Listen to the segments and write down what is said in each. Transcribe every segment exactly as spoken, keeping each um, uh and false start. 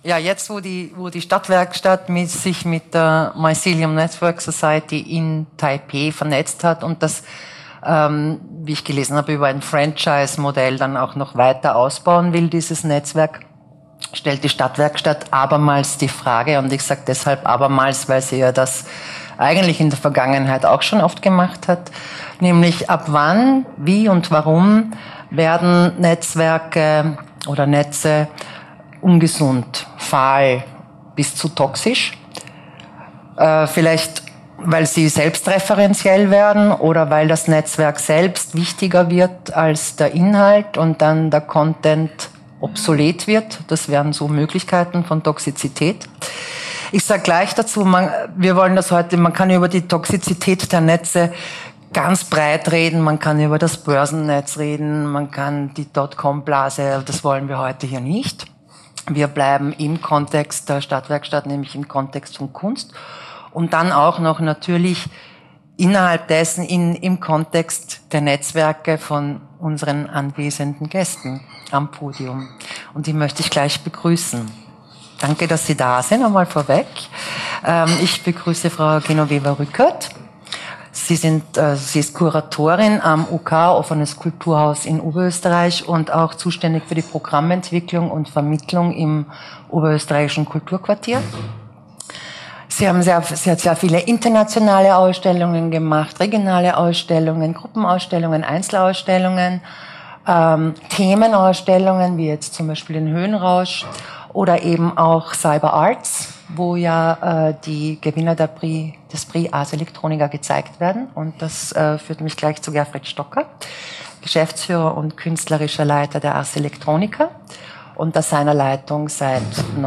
Ja, jetzt, wo die, wo die Stadtwerkstatt mit, sich mit der Mycelium Network Society in Taipei vernetzt hat und das, ähm, wie ich gelesen habe, über ein Franchise-Modell dann auch noch weiter ausbauen will, dieses Netzwerk, stellt die Stadtwerkstatt abermals die Frage, und ich sage deshalb abermals, weil sie ja das eigentlich in der Vergangenheit auch schon oft gemacht hat, nämlich ab wann, wie und warum werden Netzwerke oder Netze ungesund, fahl bis zu toxisch. Äh, vielleicht, weil sie selbstreferenziell werden oder weil das Netzwerk selbst wichtiger wird als der Inhalt und dann der Content obsolet wird. Das wären so Möglichkeiten von Toxizität. Ich sage gleich dazu, man, wir wollen das heute, man kann über die Toxizität der Netze ganz breit reden, man kann über das Börsennetz reden, man kann die Dotcom-Blase, das wollen wir heute hier nicht. Wir bleiben im Kontext der Stadtwerkstatt, nämlich im Kontext von Kunst und dann auch noch natürlich innerhalb dessen in, im Kontext der Netzwerke von unseren anwesenden Gästen am Podium. Und die möchte ich gleich begrüßen. Danke, dass Sie da sind, einmal vorweg. Ähm, ich begrüße Frau Genoveva Rückert. Sie sind, äh, sie ist Kuratorin am U K, Offenes Kulturhaus in Oberösterreich und auch zuständig für die Programmentwicklung und Vermittlung im Oberösterreichischen Kulturquartier. Sie haben sehr, sie hat sehr viele internationale Ausstellungen gemacht, regionale Ausstellungen, Gruppenausstellungen, Einzelausstellungen, ähm, Themenausstellungen, wie jetzt zum Beispiel den Höhenrausch oder eben auch Cyber Arts, wo ja äh, die Gewinner der Prix, des Prix Ars Electronica gezeigt werden. Und das äh, führt mich gleich zu Gerfried Stocker, Geschäftsführer und künstlerischer Leiter der Ars Electronica. Unter seiner Leitung seit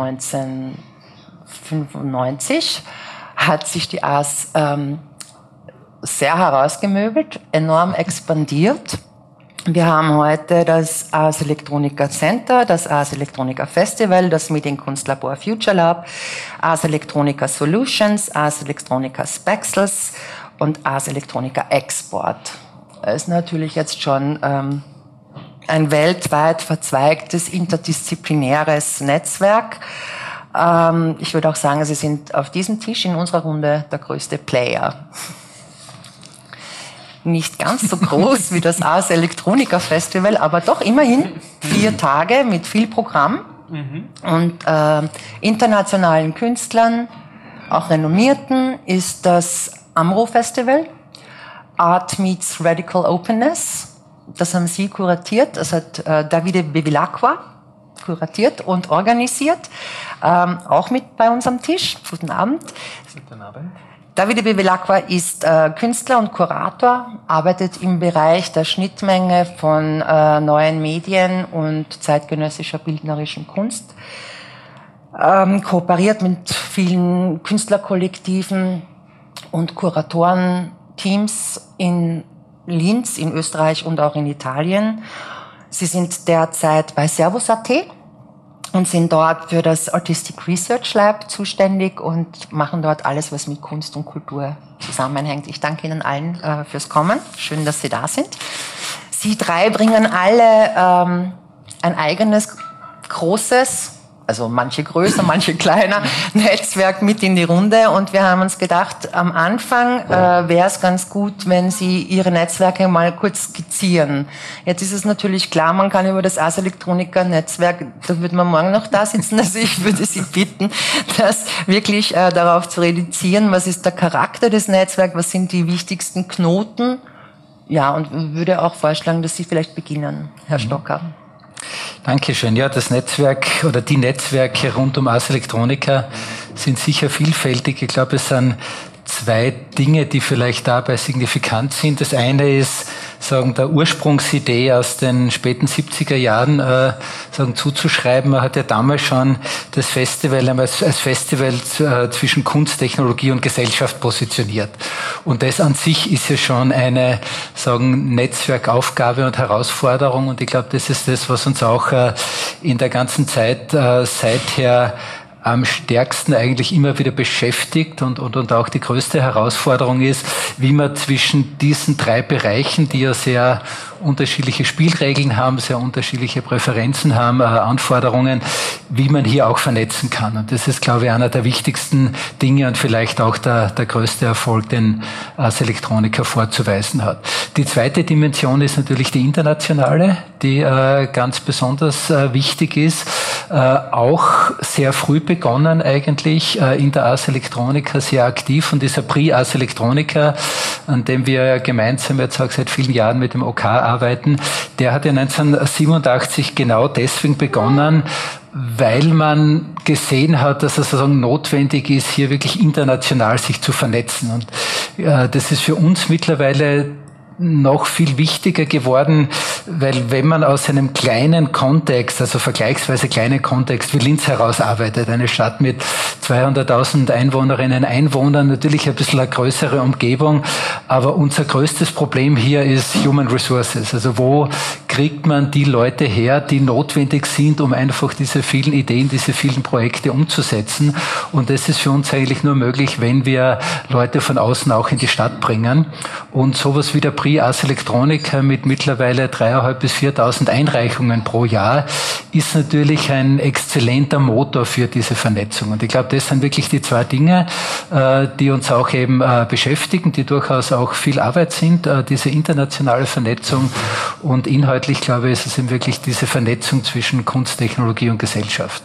neunzehnhundertfünfundneunzig hat sich die Ars ähm, sehr herausgemöbelt, enorm expandiert. Wir haben heute das Ars Electronica Center, das Ars Electronica Festival, das Medienkünstlabor Future Lab, Ars Electronica Solutions, Ars Electronica Spexels und Ars Electronica Export. Das ist natürlich jetzt schon ähm, ein weltweit verzweigtes, interdisziplinäres Netzwerk. Ähm, ich würde auch sagen, Sie sind auf diesem Tisch in unserer Runde der größte Player. Nicht ganz so groß wie das Ars Electronica Festival, aber doch immerhin vier Tage mit viel Programm mhm. und äh, internationalen Künstlern, auch renommierten, ist das Amro Festival, Art Meets Radical Openness. Das haben Sie kuratiert, das hat äh, Davide Bevilacqua kuratiert und organisiert, ähm, auch mit bei uns am Tisch. Guten Abend. Guten Abend. Davide Bevilacqua ist äh, Künstler und Kurator, arbeitet im Bereich der Schnittmenge von äh, neuen Medien und zeitgenössischer bildnerischen Kunst, ähm, kooperiert mit vielen Künstlerkollektiven und Kuratorenteams in Linz, in Österreich und auch in Italien. Sie sind derzeit bei Servus Punkt at und sind dort für das Artistic Research Lab zuständig und machen dort alles, was mit Kunst und Kultur zusammenhängt. Ich danke Ihnen allen äh, fürs Kommen. Schön, dass Sie da sind. Sie drei bringen alle ähm, ein eigenes, großes, also manche größer, manche kleiner, Netzwerk mit in die Runde. Und wir haben uns gedacht, am Anfang äh, wäre es ganz gut, wenn Sie Ihre Netzwerke mal kurz skizzieren. Jetzt ist es natürlich klar, man kann über das Ars Electronica Netzwerk, da wird man morgen noch da sitzen, also ich würde Sie bitten, das wirklich äh, darauf zu reduzieren, was ist der Charakter des Netzwerks, was sind die wichtigsten Knoten. Ja, und würde auch vorschlagen, dass Sie vielleicht beginnen, Herr Stocker. Dankeschön. Ja, das Netzwerk oder die Netzwerke rund um Ars Electronica sind sicher vielfältig. Ich glaube, es sind zwei Dinge, die vielleicht dabei signifikant sind. Das eine ist, sagen, der Ursprungsidee aus den späten siebziger Jahren äh, sagen, zuzuschreiben. Man hat ja damals schon das Festival als, als Festival äh, zwischen Kunst, Technologie und Gesellschaft positioniert. Und das an sich ist ja schon eine sagen, Netzwerkaufgabe und Herausforderung. Und ich glaube, das ist das, was uns auch äh, in der ganzen Zeit äh, seither am stärksten eigentlich immer wieder beschäftigt und, und, und auch die größte Herausforderung ist, wie man zwischen diesen drei Bereichen, die ja sehr unterschiedliche Spielregeln haben, sehr unterschiedliche Präferenzen haben, äh, Anforderungen, wie man hier auch vernetzen kann. Und das ist, glaube ich, einer der wichtigsten Dinge und vielleicht auch der, der größte Erfolg, den Ars Electronica vorzuweisen hat. Die zweite Dimension ist natürlich die internationale, die äh, ganz besonders äh, wichtig ist, äh, auch sehr früh begonnen eigentlich, äh, in der Ars Electronica sehr aktiv, und dieser Prix Ars Electronica, an dem wir gemeinsam jetzt auch seit vielen Jahren mit dem O K arbeiten, der hat ja neunzehnhundertsiebenundachtzig genau deswegen begonnen, weil man gesehen hat, dass es sozusagen notwendig ist, hier wirklich international sich zu vernetzen. Und äh, das ist für uns mittlerweile noch viel wichtiger geworden, weil wenn man aus einem kleinen Kontext, also vergleichsweise kleinen Kontext wie Linz herausarbeitet, eine Stadt mit zweihunderttausend Einwohnerinnen, Einwohnern, natürlich ein bisschen eine größere Umgebung, aber unser größtes Problem hier ist Human Resources. Also wo kriegt man die Leute her, die notwendig sind, um einfach diese vielen Ideen, diese vielen Projekte umzusetzen? Und das ist für uns eigentlich nur möglich, wenn wir Leute von außen auch in die Stadt bringen. Und sowas wie der Prix Ars Electronica mit mittlerweile dreitausendfünfhundert bis viertausend Einreichungen pro Jahr ist natürlich ein exzellenter Motor für diese Vernetzung. Und ich glaube, das sind wirklich die zwei Dinge, die uns auch eben beschäftigen, die durchaus auch viel Arbeit sind, diese internationale Vernetzung. Und inhaltlich, glaube ich, ist es eben wirklich diese Vernetzung zwischen Kunst, Technologie und Gesellschaft.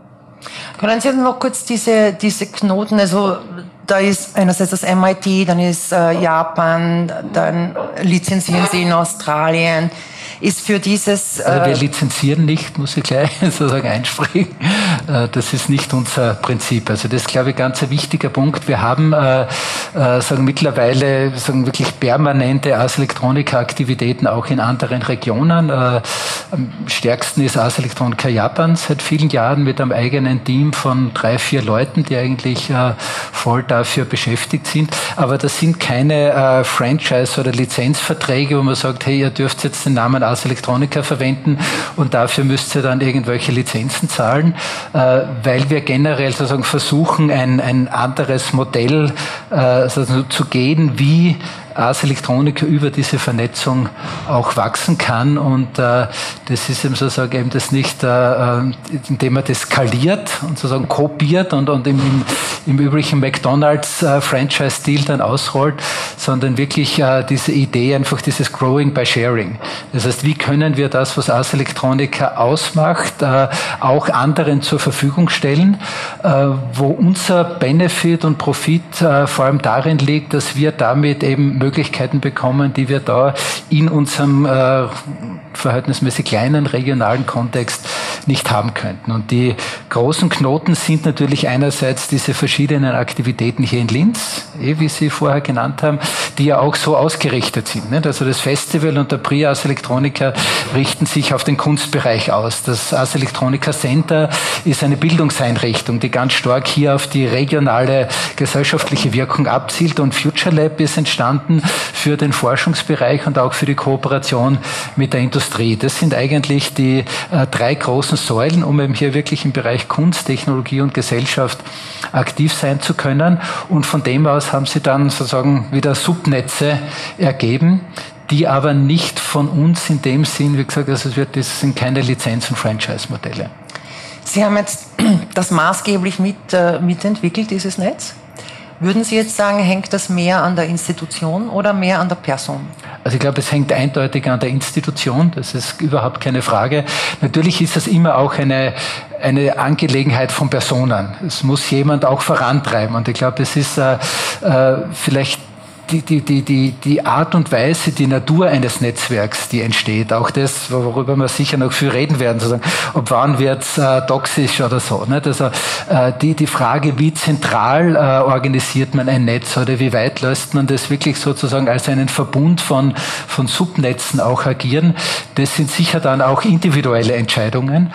Können Sie noch kurz diese, diese Knoten, also da ist einerseits das M I T, dann ist äh, Japan, dann lizenzieren Sie in Australien. Ist für dieses... Äh also wir lizenzieren nicht, muss ich gleich sozusagen einspringen. Äh, das ist nicht unser Prinzip. Also das ist, glaube ich, ganz ein wichtiger Punkt. Wir haben äh, äh, sagen mittlerweile sagen wirklich permanente Ars Electronica Aktivitäten auch in anderen Regionen. Äh, am stärksten ist Ars Electronica Japan seit vielen Jahren mit einem eigenen Team von drei, vier Leuten, die eigentlich äh, voll dafür beschäftigt sind. Aber das sind keine äh, Franchise- oder Lizenzverträge, wo man sagt, hey, ihr dürft jetzt den Namen Ars Electronica verwenden und dafür müsst ihr dann irgendwelche Lizenzen zahlen, äh, weil wir generell sozusagen versuchen, ein, ein anderes Modell äh, sozusagen zu gehen, wie Ars Electronica über diese Vernetzung auch wachsen kann. Und äh, das ist eben sozusagen eben das nicht, äh, indem man das skaliert und sozusagen kopiert und, und im, im, im üblichen McDonalds-Franchise-Stil dann ausrollt, sondern wirklich äh, diese Idee, einfach dieses Growing by Sharing. Das heißt, wie können wir das, was Ars Electronica ausmacht, äh, auch anderen zur Verfügung stellen, äh, wo unser Benefit und Profit äh, vor allem darin liegt, dass wir damit eben Möglichkeiten bekommen, die wir da in unserem äh, verhältnismäßig kleinen regionalen Kontext nicht haben könnten. Und die großen Knoten sind natürlich einerseits diese verschiedenen Aktivitäten hier in Linz, eh, wie Sie vorher genannt haben, die ja auch so ausgerichtet sind. Nicht? Also das Festival und der Prix Ars Electronica richten sich auf den Kunstbereich aus. Das Ars Electronica Center ist eine Bildungseinrichtung, die ganz stark hier auf die regionale gesellschaftliche Wirkung abzielt, und Future Lab ist entstanden für den Forschungsbereich und auch für die Kooperation mit der Industrie. Das sind eigentlich die äh, drei großen Säulen, um eben hier wirklich im Bereich Kunst, Technologie und Gesellschaft aktiv sein zu können. Und von dem aus haben sie dann sozusagen wieder Subnetze ergeben, die aber nicht von uns in dem Sinn, wie gesagt, also es wird, das sind keine Lizenz- und Franchise-Modelle. Sie haben jetzt das maßgeblich mit, äh, mitentwickelt, dieses Netz. Würden Sie jetzt sagen, hängt das mehr an der Institution oder mehr an der Person? Also ich glaube, es hängt eindeutig an der Institution, das ist überhaupt keine Frage. Natürlich ist das immer auch eine, eine Angelegenheit von Personen. Es muss jemand auch vorantreiben, und ich glaube, es ist äh, äh, vielleicht Die, die, die, die, die Art und Weise, die Natur eines Netzwerks, die entsteht, auch das, worüber wir sicher noch viel reden werden, sozusagen, ob wann wird's äh, toxisch oder so. Nicht? Also äh, die, die Frage, wie zentral äh, organisiert man ein Netz oder wie weit lässt man das wirklich sozusagen als einen Verbund von, von Subnetzen auch agieren, das sind sicher dann auch individuelle Entscheidungen.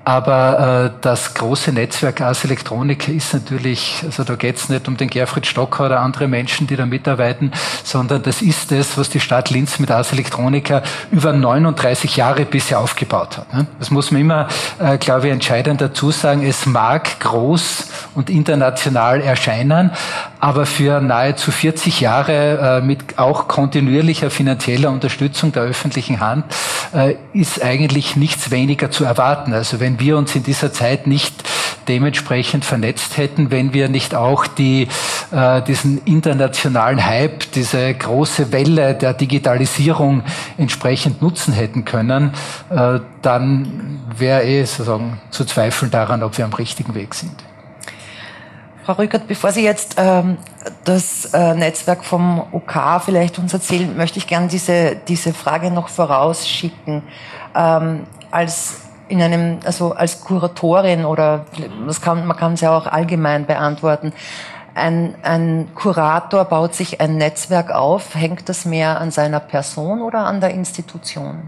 Aber äh, das große Netzwerk Ars Electronica ist natürlich, also da geht es nicht um den Gerfried Stocker oder andere Menschen, die da mitarbeiten, sondern das ist es, was die Stadt Linz mit Ars Electronica über neununddreißig Jahre bisher aufgebaut hat. Ne? Das muss man immer, äh, glaube ich, entscheidend dazu sagen. Es mag groß und international erscheinen, aber für nahezu vierzig Jahre äh, mit auch kontinuierlicher finanzieller Unterstützung der öffentlichen Hand äh, ist eigentlich nichts weniger zu erwarten. Also wenn wir uns in dieser Zeit nicht dementsprechend vernetzt hätten, wenn wir nicht auch die, äh, diesen internationalen Hype, diese große Welle der Digitalisierung entsprechend nutzen hätten können, äh, dann wäre eh sozusagen zu zweifeln daran, ob wir am richtigen Weg sind. Frau Rückert, bevor Sie jetzt ähm, das äh, Netzwerk vom O K vielleicht uns erzählen, möchte ich gerne diese, diese Frage noch vorausschicken. Ähm, als in einem, also als Kuratorin oder das kann, man kann es ja auch allgemein beantworten. Ein, ein Kurator baut sich ein Netzwerk auf. Hängt das mehr an seiner Person oder an der Institution?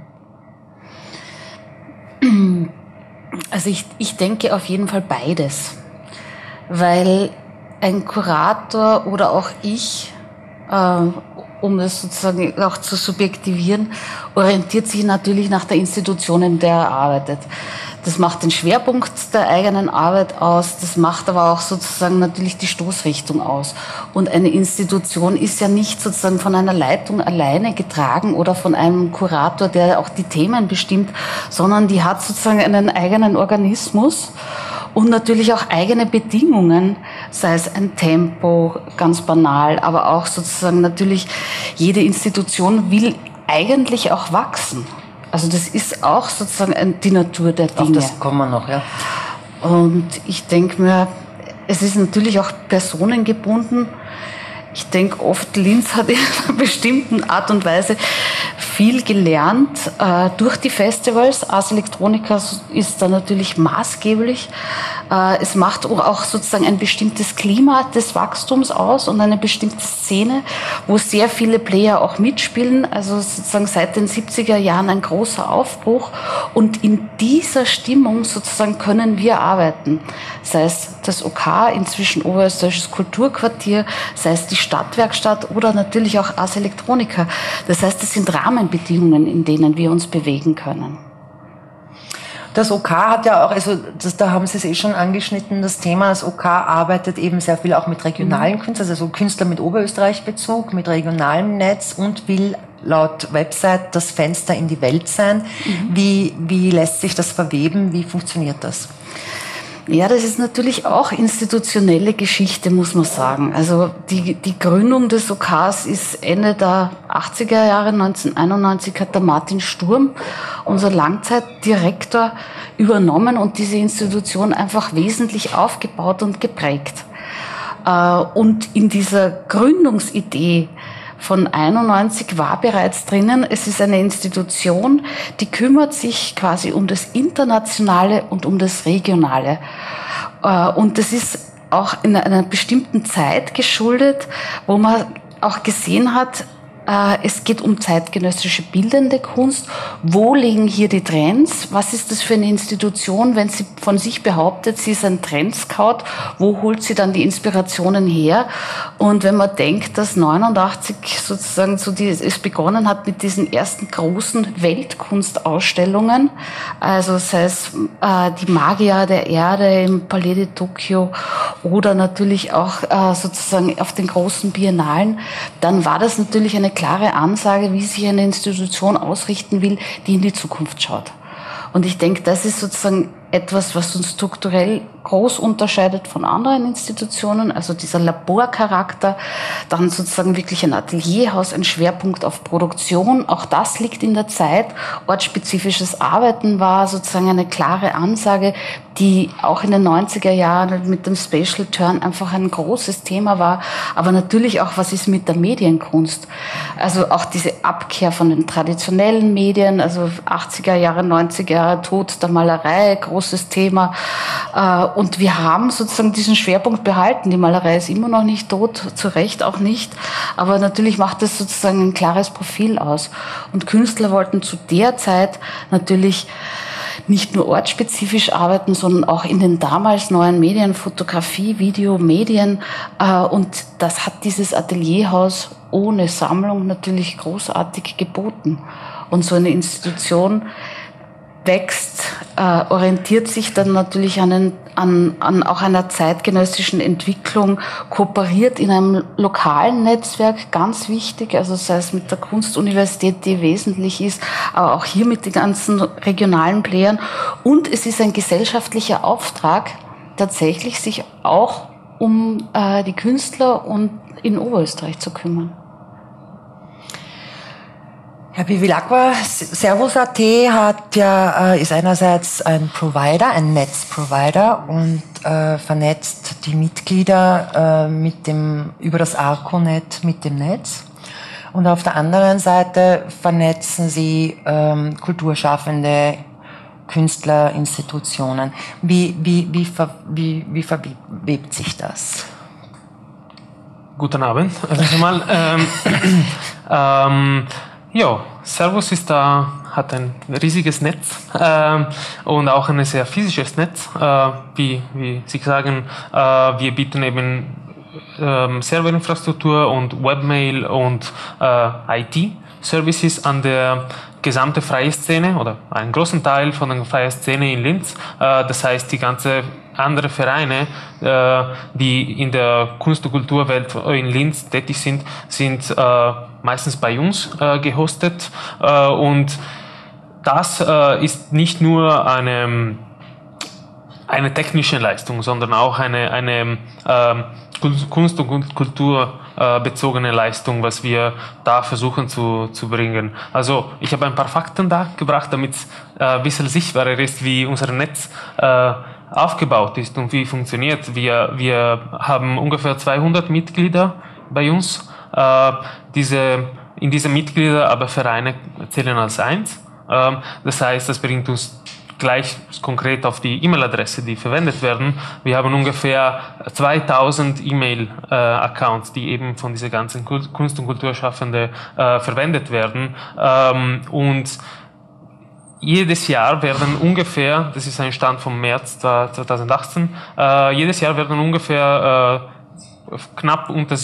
Also ich, ich denke auf jeden Fall beides. Weil ein Kurator oder auch ich, äh, um es sozusagen auch zu subjektivieren, orientiert sich natürlich nach der Institution, in der er arbeitet. Das macht den Schwerpunkt der eigenen Arbeit aus, das macht aber auch sozusagen natürlich die Stoßrichtung aus. Und eine Institution ist ja nicht sozusagen von einer Leitung alleine getragen oder von einem Kurator, der auch die Themen bestimmt, sondern die hat sozusagen einen eigenen Organismus. Und natürlich auch eigene Bedingungen, sei es ein Tempo, ganz banal, aber auch sozusagen natürlich jede Institution will eigentlich auch wachsen. Also das ist auch sozusagen die Natur der Dinge. Auf das kommen wir noch, ja. Und ich denke mir, es ist natürlich auch personengebunden. Ich denke oft, Linz hat in einer bestimmten Art und Weise viel gelernt äh, durch die Festivals. Ars Electronica ist da natürlich maßgeblich. Äh, es macht auch sozusagen ein bestimmtes Klima des Wachstums aus und eine bestimmte Szene, wo sehr viele Player auch mitspielen. Also sozusagen seit den siebziger Jahren ein großer Aufbruch. Und in dieser Stimmung sozusagen können wir arbeiten. Sei es das O K, inzwischen Oberösterreichisches Kulturquartier, sei es die Stadtwerkstatt oder natürlich auch Ars Electronica. Das heißt, es sind Rahmenbedingungen, in denen wir uns bewegen können. Das O K hat ja auch, also das, da haben Sie es eh schon angeschnitten, das Thema, das O K arbeitet eben sehr viel auch mit regionalen Künstlern, also Künstler mit Oberösterreich-Bezug, mit regionalem Netz und will laut Website das Fenster in die Welt sein. Mhm. Wie, wie lässt sich das verweben? Wie funktioniert das? Ja, das ist natürlich auch institutionelle Geschichte, muss man sagen. Also die, die Gründung des O Ks ist Ende der achtziger Jahre, neunzehnhunderteinundneunzig hat der Martin Sturm, unser Langzeitdirektor, übernommen und diese Institution einfach wesentlich aufgebaut und geprägt. Und in dieser Gründungsidee von einundneunzig war bereits drinnen, es ist eine Institution, die kümmert sich quasi um das Internationale und um das Regionale. Und das ist auch in einer bestimmten Zeit geschuldet, wo man auch gesehen hat, es geht um zeitgenössische bildende Kunst. Wo liegen hier die Trends? Was ist das für eine Institution, wenn sie von sich behauptet, sie ist ein Trendscout? Wo holt sie dann die Inspirationen her? Und wenn man denkt, dass neunundachtzig sozusagen so die, es begonnen hat mit diesen ersten großen Weltkunstausstellungen, also sei es äh, die Magier der Erde im Palais de Tokio oder natürlich auch äh, sozusagen auf den großen Biennalen, dann war das natürlich eine klare Ansage, wie sich eine Institution ausrichten will, die in die Zukunft schaut. Und ich denke, das ist sozusagen etwas, was uns strukturell groß unterscheidet von anderen Institutionen, also dieser Laborcharakter, dann sozusagen wirklich ein Atelierhaus, ein Schwerpunkt auf Produktion, auch das liegt in der Zeit. Ortsspezifisches Arbeiten war sozusagen eine klare Ansage, die auch in den neunziger Jahren mit dem Spatial Turn einfach ein großes Thema war, aber natürlich auch, was ist mit der Medienkunst? Also auch diese Abkehr von den traditionellen Medien, also achtziger Jahre, neunziger Jahre, Tod der Malerei, großes Thema. Und wir haben sozusagen diesen Schwerpunkt behalten. Die Malerei ist immer noch nicht tot, zu Recht auch nicht. Aber natürlich macht das sozusagen ein klares Profil aus. Und Künstler wollten zu der Zeit natürlich nicht nur ortsspezifisch arbeiten, sondern auch in den damals neuen Medien, Fotografie, Video, Medien. Und das hat dieses Atelierhaus ohne Sammlung natürlich großartig geboten. Und so eine Institution wächst, äh, orientiert sich dann natürlich an, einen, an, an auch einer zeitgenössischen Entwicklung, kooperiert in einem lokalen Netzwerk, ganz wichtig, also sei es mit der Kunstuniversität, die wesentlich ist, aber auch hier mit den ganzen regionalen Playern. Und es ist ein gesellschaftlicher Auftrag, tatsächlich sich auch um äh, die Künstler und in Oberösterreich zu kümmern. Herr Bevilacqua, Servus.at hat ja, äh, ist einerseits ein Provider, ein Netzprovider und äh, vernetzt die Mitglieder äh, mit dem, über das ARCO-Net mit dem Netz. Und auf der anderen Seite vernetzen sie ähm, Kulturschaffende, Künstler, Institutionen. Wie, wie, wie, ver, wie, wie verwebt sich das? Guten Abend, erst einmal. ähm, ähm, Ja, Servus ist da, hat ein riesiges Netz äh, und auch ein sehr physisches Netz. Äh, wie, wie Sie sagen, äh, wir bieten eben äh, Serverinfrastruktur und Webmail und äh, I T-Services an der gesamte freie Szene oder einen großen Teil von der freien Szene in Linz. Äh, das heißt, die ganze andere Vereine, äh, die in der Kunst- und Kulturwelt in Linz tätig sind, sind äh, meistens bei uns äh, gehostet. Äh, und das äh, ist nicht nur eine, eine technische Leistung, sondern auch eine, eine äh, Kunst- und Kulturbezogene Leistung, was wir da versuchen zu, zu bringen. Also ich habe ein paar Fakten da gebracht, damit es äh, ein bisschen sichtbarer ist, wie unser Netz äh, aufgebaut ist und wie funktioniert. Wir, wir haben ungefähr zweihundert Mitglieder bei uns. Äh, diese, in diese Mitglieder aber Vereine zählen als eins. Äh, das heißt, das bringt uns gleich konkret auf die E-Mail-Adresse, die verwendet werden. Wir haben ungefähr zweitausend E-Mail-Accounts, die eben von dieser ganzen Kunst- und Kulturschaffende äh, verwendet werden. Ähm, und jedes Jahr werden ungefähr, das ist ein Stand vom März zweitausendachtzehn, äh, jedes Jahr werden ungefähr äh, knapp unter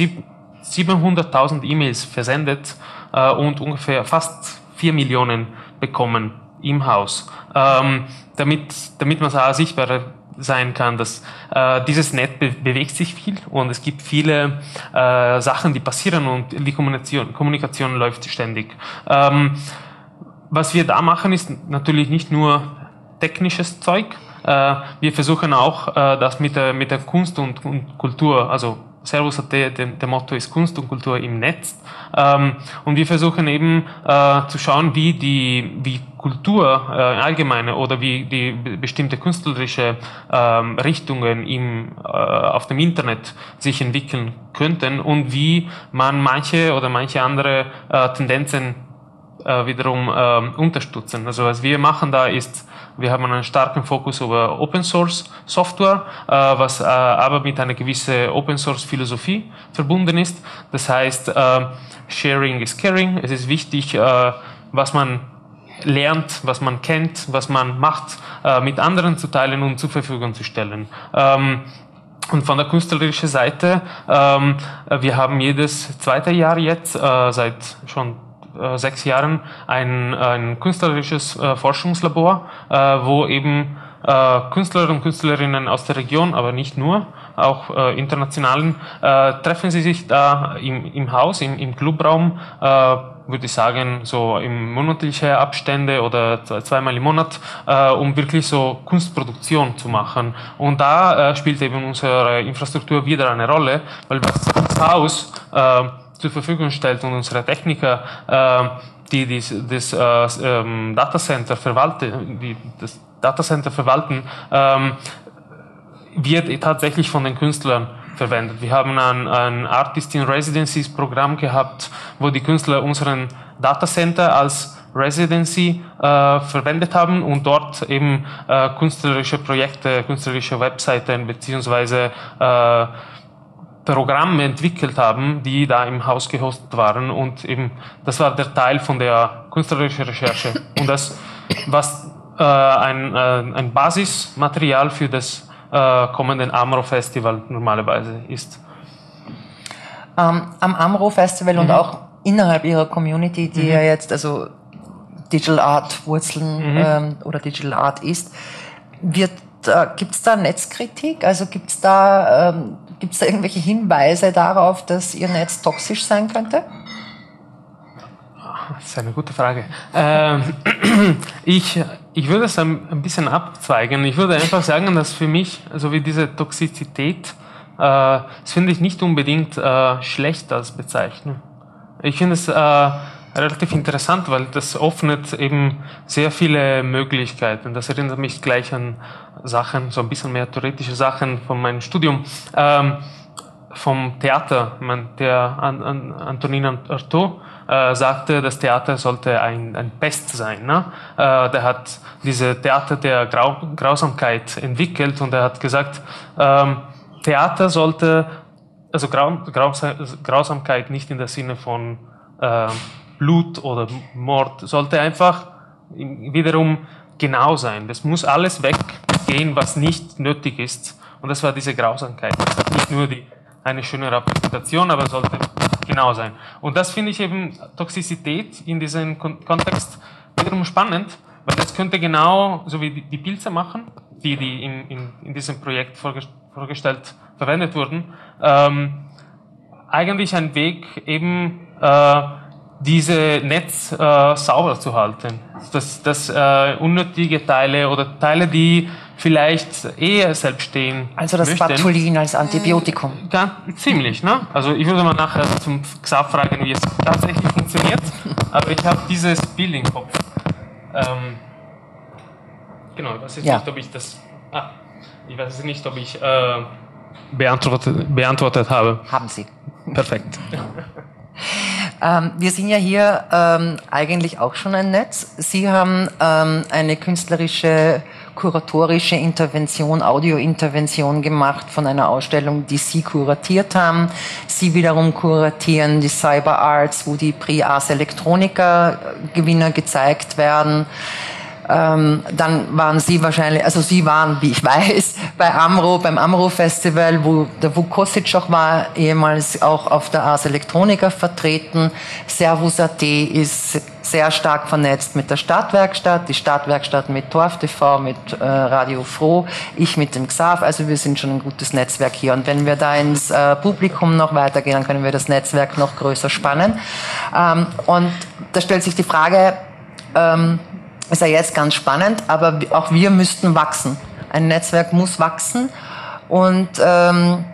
siebenhunderttausend E-Mails versendet äh, und ungefähr fast vier Millionen bekommen im Haus. Ähm, damit, damit man auch sichtbarer sein kann, dass äh, dieses Netz be bewegt sich viel und es gibt viele äh, Sachen, die passieren und die Kommunikation, Kommunikation läuft ständig. Ähm, Was wir da machen, ist natürlich nicht nur technisches Zeug. Äh, wir versuchen auch, äh, das mit der, mit der Kunst und, und Kultur, also Servus.at, der, der Motto ist Kunst und Kultur im Netz. Ähm, und wir versuchen eben äh, zu schauen, wie die wie Kultur äh, allgemeine oder wie die bestimmte künstlerische äh, Richtungen im, äh, auf dem Internet sich entwickeln könnten und wie man manche oder manche andere äh, Tendenzen äh, wiederum äh, unterstützen. Also was wir machen da ist, wir haben einen starken Fokus über Open Source Software, äh, was äh, aber mit einer gewissen Open Source Philosophie verbunden ist. Das heißt, äh, Sharing is Caring. Es ist wichtig, äh, was man lernt, was man kennt, was man macht, äh, mit anderen zu teilen und zur Verfügung zu stellen. Ähm, Und von der künstlerischen Seite, ähm, wir haben jedes zweite Jahr jetzt, äh, seit schon äh, sechs Jahren, ein, ein künstlerisches äh, Forschungslabor, äh, wo eben äh, Künstler und Künstlerinnen aus der Region, aber nicht nur, auch äh, internationalen, äh, treffen sie sich da im, im Haus, im, im Clubraum, äh, würde ich sagen, so im monatliche Abstände oder zweimal im Monat, äh, um wirklich so Kunstproduktion zu machen. Und da äh, spielt eben unsere Infrastruktur wieder eine Rolle, weil was das Haus äh, zur Verfügung stellt und unsere Techniker, äh, die dies, das äh, ähm, Datacenter verwalten, die das Datacenter verwalten, ähm, wird tatsächlich von den Künstlern verwendet. Wir haben ein, ein Artist in Residencies Programm gehabt, wo die Künstler unseren Datacenter als Residency äh, verwendet haben und dort eben äh, künstlerische Projekte, künstlerische Webseiten beziehungsweise äh, Programme entwickelt haben, die da im Haus gehostet waren, und eben das war der Teil von der künstlerischen Recherche. Und das, was äh, ein, äh, ein Basismaterial für das äh, kommenden Amro-Festival normalerweise ist. Ähm, am Amro-Festival mhm. und auch innerhalb Ihrer Community, die mhm. ja jetzt also Digital Art Wurzeln mhm. ähm, oder Digital Art ist, wird äh, gibt es da Netzkritik? Also gibt es da, ähm, gibt's da irgendwelche Hinweise darauf, dass Ihr Netz toxisch sein könnte? Das ist eine gute Frage. Ähm, ich, ich würde es ein, ein bisschen abzweigen. Ich würde einfach sagen, dass für mich, also wie diese Toxizität, äh, das finde ich nicht unbedingt äh, schlecht als Bezeichnung. Ich finde es äh, relativ interessant, weil das öffnet eben sehr viele Möglichkeiten. Das erinnert mich gleich an Sachen, so ein bisschen mehr theoretische Sachen von meinem Studium. Ähm, vom Theater, man, der An, An, Antonin Artaud äh, sagte, das Theater sollte ein, ein Pest sein. Ne? Äh, der hat diese Theater der Grau, Grausamkeit entwickelt und er hat gesagt, ähm, Theater sollte, also Grau, Graus, Grausamkeit nicht in der Sinne von äh, Blut oder Mord, sollte einfach wiederum genau sein. Das muss alles weggehen, was nicht nötig ist. Und das war diese Grausamkeit. Das hat nicht nur die eine schöne Repräsentation, aber sollte genau sein. Und das finde ich eben Toxizität in diesem Kontext wiederum spannend, weil das könnte genau, so wie die, die Pilze machen, die, die in, in, in diesem Projekt vorgestellt verwendet wurden, ähm, eigentlich ein Weg eben äh, diese Netz äh, sauber zu halten. Dass, dass äh, unnötige Teile oder Teile, die vielleicht eher selbst stehen. Also das möchten. Batulin als Antibiotikum. Ganz, ziemlich, ne? Also ich würde mal nachher zum Xav fragen, wie es tatsächlich funktioniert, aber ich habe dieses Bild im Kopf. Ähm, genau, ich weiß jetzt ja. nicht, ob ich das... Ah, ich weiß nicht, ob ich äh, beantwortet, beantwortet habe. Haben Sie. Perfekt. Ähm, wir sind ja hier ähm, eigentlich auch schon ein Netz. Sie haben ähm, eine künstlerische, kuratorische Intervention, Audiointervention gemacht von einer Ausstellung, die Sie kuratiert haben. Sie wiederum kuratieren die Cyber Arts, wo die Prix Ars Electronica Gewinner gezeigt werden. Ähm, dann waren Sie wahrscheinlich, also Sie waren, wie ich weiß, bei Amro, beim Amro-Festival, wo der Vuk Kosic auch war, ehemals auch auf der Ars Electronica vertreten. Servus Punkt at ist sehr stark vernetzt mit der Stadtwerkstatt, die Stadtwerkstatt mit Torf T V, mit äh, Radio Froh, ich mit dem Xav, also wir sind schon ein gutes Netzwerk hier. Und wenn wir da ins äh, Publikum noch weitergehen, dann können wir das Netzwerk noch größer spannen. Ähm, und da stellt sich die Frage, ähm, ist ja jetzt ganz spannend, aber auch wir müssten wachsen. Ein Netzwerk muss wachsen und ähm,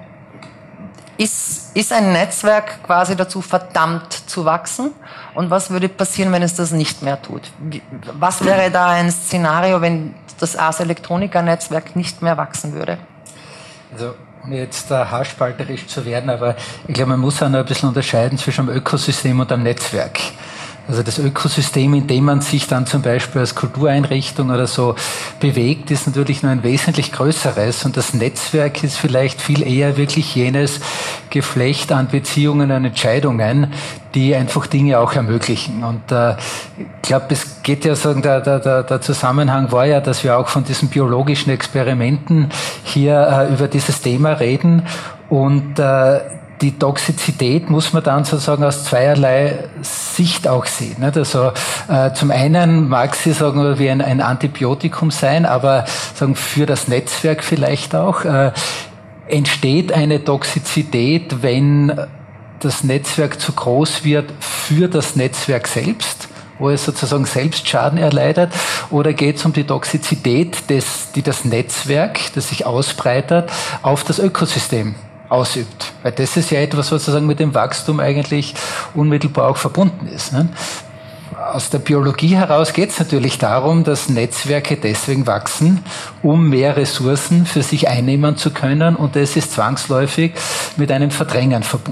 ist, ist ein Netzwerk quasi dazu verdammt zu wachsen? Und was würde passieren, wenn es das nicht mehr tut? Was wäre da ein Szenario, wenn das Ars Electronica Netzwerk nicht mehr wachsen würde? Also ohne jetzt da haarspalterisch zu werden, aber ich glaube, man muss auch noch ein bisschen unterscheiden zwischen dem Ökosystem und dem Netzwerk. Also das Ökosystem, in dem man sich dann zum Beispiel als Kultureinrichtung oder so bewegt, ist natürlich nur ein wesentlich größeres. Und das Netzwerk ist vielleicht viel eher wirklich jenes Geflecht an Beziehungen und Entscheidungen, die einfach Dinge auch ermöglichen. Und äh, ich glaube, es geht ja sagen, der, der, der Zusammenhang war ja, dass wir auch von diesen biologischen Experimenten hier äh, über dieses Thema reden. Und äh, die Toxizität muss man dann sozusagen aus zweierlei Sicht auch sehen. Also äh, zum einen mag sie sagen wie ein, ein Antibiotikum sein, aber sagen für das Netzwerk vielleicht auch äh, entsteht eine Toxizität, wenn das Netzwerk zu groß wird für das Netzwerk selbst, wo es sozusagen selbst Schaden erleidet, oder geht es um die Toxizität, des, die das Netzwerk, das sich ausbreitet, auf das Ökosystem ausübt. Weil das ist ja etwas, was sozusagen mit dem Wachstum eigentlich unmittelbar auch verbunden ist. Ne? Aus der Biologie heraus geht es natürlich darum, dass Netzwerke deswegen wachsen, um mehr Ressourcen für sich einnehmen zu können, und das ist zwangsläufig mit einem Verdrängen verbunden.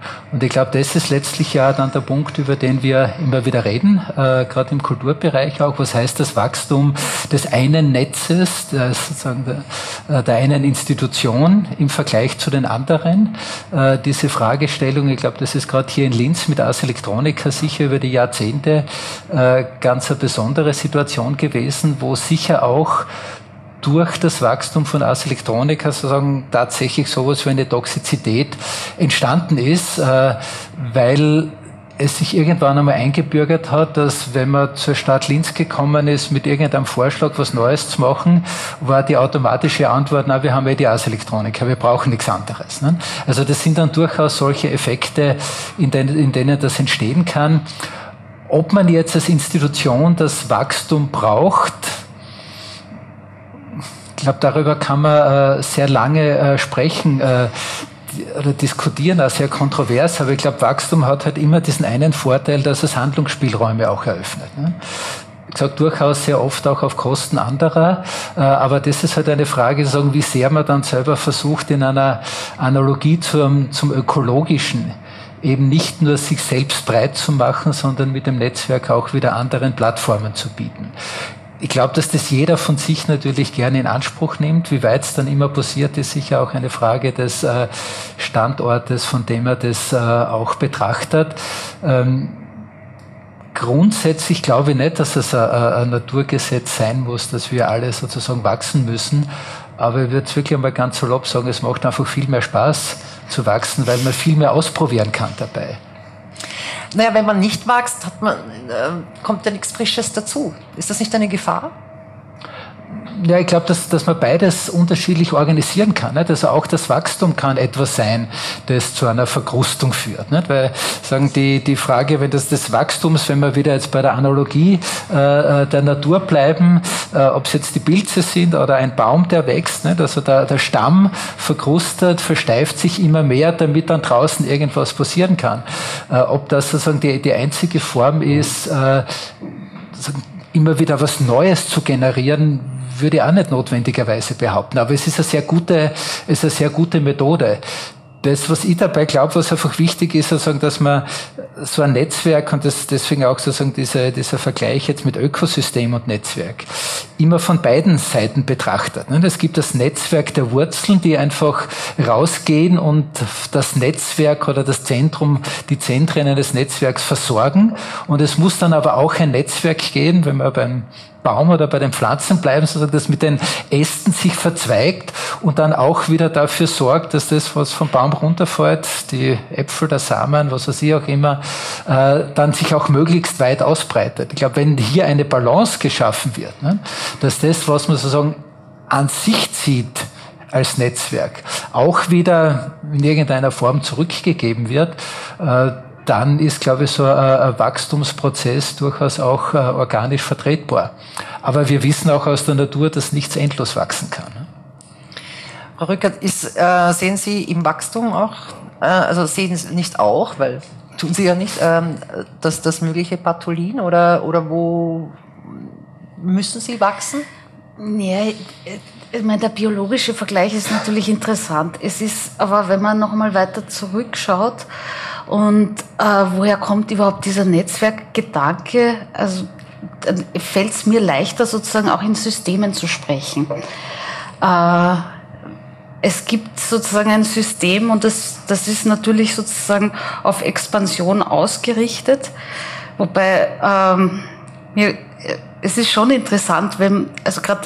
Und ich glaube, das ist letztlich ja dann der Punkt, über den wir immer wieder reden, äh, gerade im Kulturbereich auch. Was heißt das Wachstum des einen Netzes, der, sozusagen der, der einen Institution im Vergleich zu den anderen? Äh, diese Fragestellung, ich glaube, das ist gerade hier in Linz mit Ars Electronica sicher über die Jahrzehnte äh, ganz eine besondere Situation gewesen, wo sicher auch durch das Wachstum von Ars Electronica sozusagen tatsächlich sowas wie eine Toxizität entstanden ist, äh, weil es sich irgendwann einmal eingebürgert hat, dass wenn man zur Stadt Linz gekommen ist, mit irgendeinem Vorschlag was Neues zu machen, war die automatische Antwort, na, wir haben ja die Ars Electronica, wir brauchen nichts anderes. Ne? Also das sind dann durchaus solche Effekte, in denen, in denen das entstehen kann. Ob man jetzt als Institution das Wachstum braucht, ich glaube, darüber kann man äh, sehr lange äh, sprechen äh, oder diskutieren, auch sehr kontrovers, aber ich glaube, Wachstum hat halt immer diesen einen Vorteil, dass es Handlungsspielräume auch eröffnet. Ne? Ich sage durchaus sehr oft auch auf Kosten anderer, äh, aber das ist halt eine Frage, sagen, wie sehr man dann selber versucht, in einer Analogie zum, zum Ökologischen eben nicht nur sich selbst breit zu machen, sondern mit dem Netzwerk auch wieder anderen Plattformen zu bieten. Ich glaube, dass das jeder von sich natürlich gerne in Anspruch nimmt. Wie weit es dann immer passiert, ist sicher auch eine Frage des äh, Standortes, von dem er das äh, auch betrachtet. Ähm, grundsätzlich glaube ich nicht, dass es ein, ein Naturgesetz sein muss, dass wir alle sozusagen wachsen müssen. Aber ich würde wirklich einmal ganz salopp sagen, es macht einfach viel mehr Spaß zu wachsen, weil man viel mehr ausprobieren kann dabei. Naja, wenn man nicht wächst, hat man, äh, kommt ja nichts Frisches dazu. Ist das nicht eine Gefahr? Ja, ich glaube, dass, dass man beides unterschiedlich organisieren kann. Nicht? Also auch das Wachstum kann etwas sein, das zu einer Verkrustung führt. Nicht? Weil, sagen die, die Frage, wenn das des Wachstums, wenn wir wieder jetzt bei der Analogie äh, der Natur bleiben, äh, ob es jetzt die Pilze sind oder ein Baum, der wächst, nicht? Also der, der Stamm verkrustet, versteift sich immer mehr, damit dann draußen irgendwas passieren kann. Äh, ob das sozusagen die, die einzige Form ist, äh, immer wieder was Neues zu generieren, würde ich auch nicht notwendigerweise behaupten. Aber es ist eine sehr gute, es ist eine sehr gute Methode. Das, was ich dabei glaube, was einfach wichtig ist, sozusagen, dass man so ein Netzwerk, und das, deswegen auch sozusagen dieser, dieser Vergleich jetzt mit Ökosystem und Netzwerk, immer von beiden Seiten betrachtet. Es gibt das Netzwerk der Wurzeln, die einfach rausgehen und das Netzwerk oder das Zentrum, die Zentren eines Netzwerks versorgen. Und es muss dann aber auch ein Netzwerk geben, wenn wir beim Baum oder bei den Pflanzen bleiben, sozusagen, das mit den Ästen sich verzweigt und dann auch wieder dafür sorgt, dass das, was vom Baum runterfällt, die Äpfel, der Samen, was weiß ich auch immer, äh, dann sich auch möglichst weit ausbreitet. Ich glaube, wenn hier eine Balance geschaffen wird, ne, dass das, was man sozusagen an sich zieht als Netzwerk, auch wieder in irgendeiner Form zurückgegeben wird, äh, dann ist, glaube ich, so ein, ein Wachstumsprozess durchaus auch äh, organisch vertretbar. Aber wir wissen auch aus der Natur, dass nichts endlos wachsen kann. Ne? Frau Rückert, ist, äh, sehen Sie im Wachstum auch, äh, also sehen Sie nicht auch, weil tun Sie ja nicht, ähm, dass das mögliche Patholin oder, oder wo müssen Sie wachsen? Ja, ich meine, der biologische Vergleich ist natürlich interessant. Es ist aber, wenn man noch mal weiter zurückschaut und äh, woher kommt überhaupt dieser Netzwerkgedanke, also dann fällt es mir leichter, sozusagen auch in Systemen zu sprechen. Äh, es gibt sozusagen ein System und das, das ist natürlich sozusagen auf Expansion ausgerichtet, wobei ähm, mir, es ist schon interessant, wenn, also gerade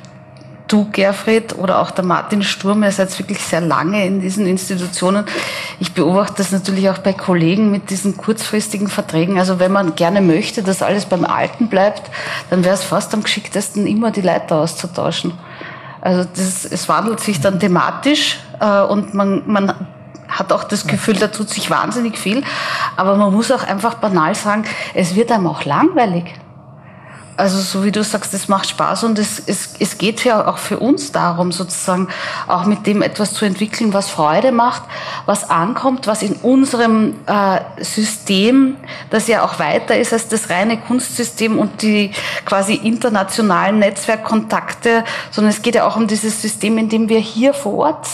du, Gerfried, oder auch der Martin Sturm, ihr seid wirklich sehr lange in diesen Institutionen. Ich beobachte das natürlich auch bei Kollegen mit diesen kurzfristigen Verträgen. Also wenn man gerne möchte, dass alles beim Alten bleibt, dann wäre es fast am geschicktesten, immer die Leiter auszutauschen. Also das, es wandelt sich dann thematisch äh, und man, man hat auch das Gefühl, da tut sich wahnsinnig viel. Aber man muss auch einfach banal sagen, es wird einem auch langweilig. Also so wie du sagst, es macht Spaß und es, es, es geht ja auch für uns darum, sozusagen auch mit dem etwas zu entwickeln, was Freude macht, was ankommt, was in unserem äh, System, das ja auch weiter ist als das reine Kunstsystem und die quasi internationalen Netzwerkkontakte, sondern es geht ja auch um dieses System, in dem wir hier vor Ort sind.